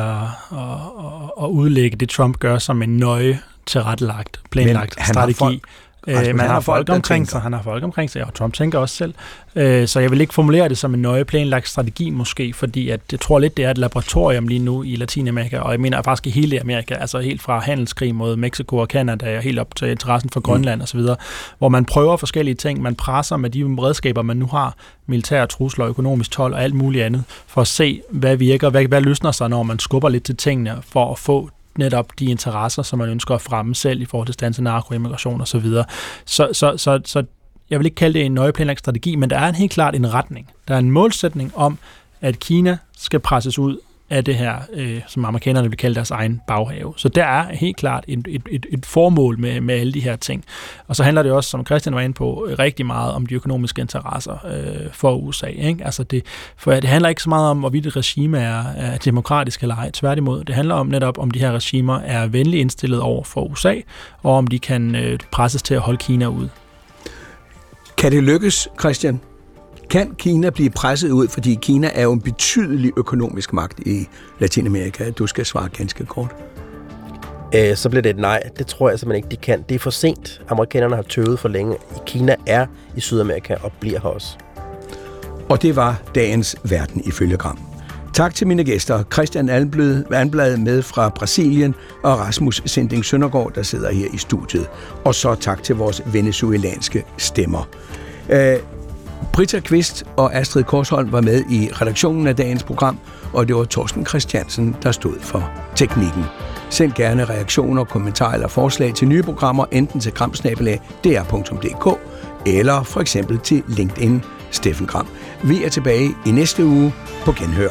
at udlægge det, Trump gør, som en nøje tilrettelagt, planlagt strategi. Man har folk omkring sig, han har folk omkring sig, og Trump tænker også selv. Så jeg vil ikke formulere det som en nøje planlagt strategi måske, fordi at jeg tror lidt, det er et laboratorium lige nu i Latinamerika, og jeg mener faktisk i hele Amerika, altså helt fra handelskrig mod Mexico og Canada, og helt op til interessen for Grønland osv., hvor man prøver forskellige ting, man presser med de redskaber, man nu har, militære trusler, økonomisk told og alt muligt andet, for at se, hvad virker, hvad løsner sig, når man skubber lidt til tingene, for at få netop de interesser, som man ønsker at fremme selv i forhold til stands af narkoimmigration og så videre. Så jeg vil ikke kalde det en nøje planlagt strategi, men der er helt klart en retning. Der er en målsætning om, at Kina skal presses ud af det her, som amerikanerne vil kalde deres egen baghave. Så der er helt klart et formål med alle de her ting. Og så handler det også, som Christian var inde på, rigtig meget om de økonomiske interesser for USA. Ikke? Altså for det handler ikke så meget om, hvorvidt et regime er demokratisk eller ej. Tværtimod, det handler om netop, om de her regimer er venligt indstillet over for USA, og om de kan presses til at holde Kina ude. Kan det lykkes, Christian? Kan Kina blive presset ud, fordi Kina er jo en betydelig økonomisk magt i Latinamerika? Du skal svare ganske kort. Så bliver det et nej. Det tror jeg simpelthen ikke, de kan. Det er for sent. Amerikanerne har tøvet for længe. Kina er i Sydamerika og bliver her også. Og det var dagens Verden ifølge Gram. Tak til mine gæster, Christian Almblad med fra Brasilien, og Rasmus Sinding Søndergaard, der sidder her i studiet. Og så tak til vores venezuelanske stemmer. Britta Kvist og Astrid Korsholm var med i redaktionen af dagens program, og det var Torsten Christiansen, der stod for teknikken. Send gerne reaktioner, kommentarer eller forslag til nye programmer, enten til gram@dr.dk eller for eksempel til LinkedIn Steffen Gram. Vi er tilbage i næste uge på Genhør.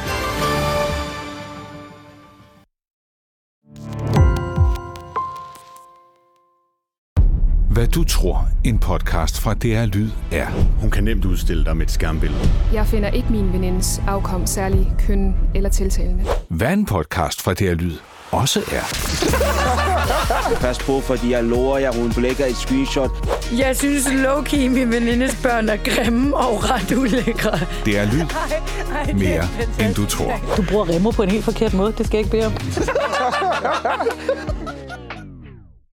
Hvad du tror, en podcast fra DR Lyd er. Hun kan nemt udstille dig med et skærmbillede. Jeg finder ikke min venindes afkom særlig køn eller tiltalende. Hvad en podcast fra DR Lyd også er. Pas på, fordi jeg lover jer, hun lægger et screenshot. Jeg synes low-key, min venindes børn er grimme og ret ulækre. DR Lyd. Mere end du tror. Du bruger Remo på en helt forkert måde. Det skal jeg ikke bede om.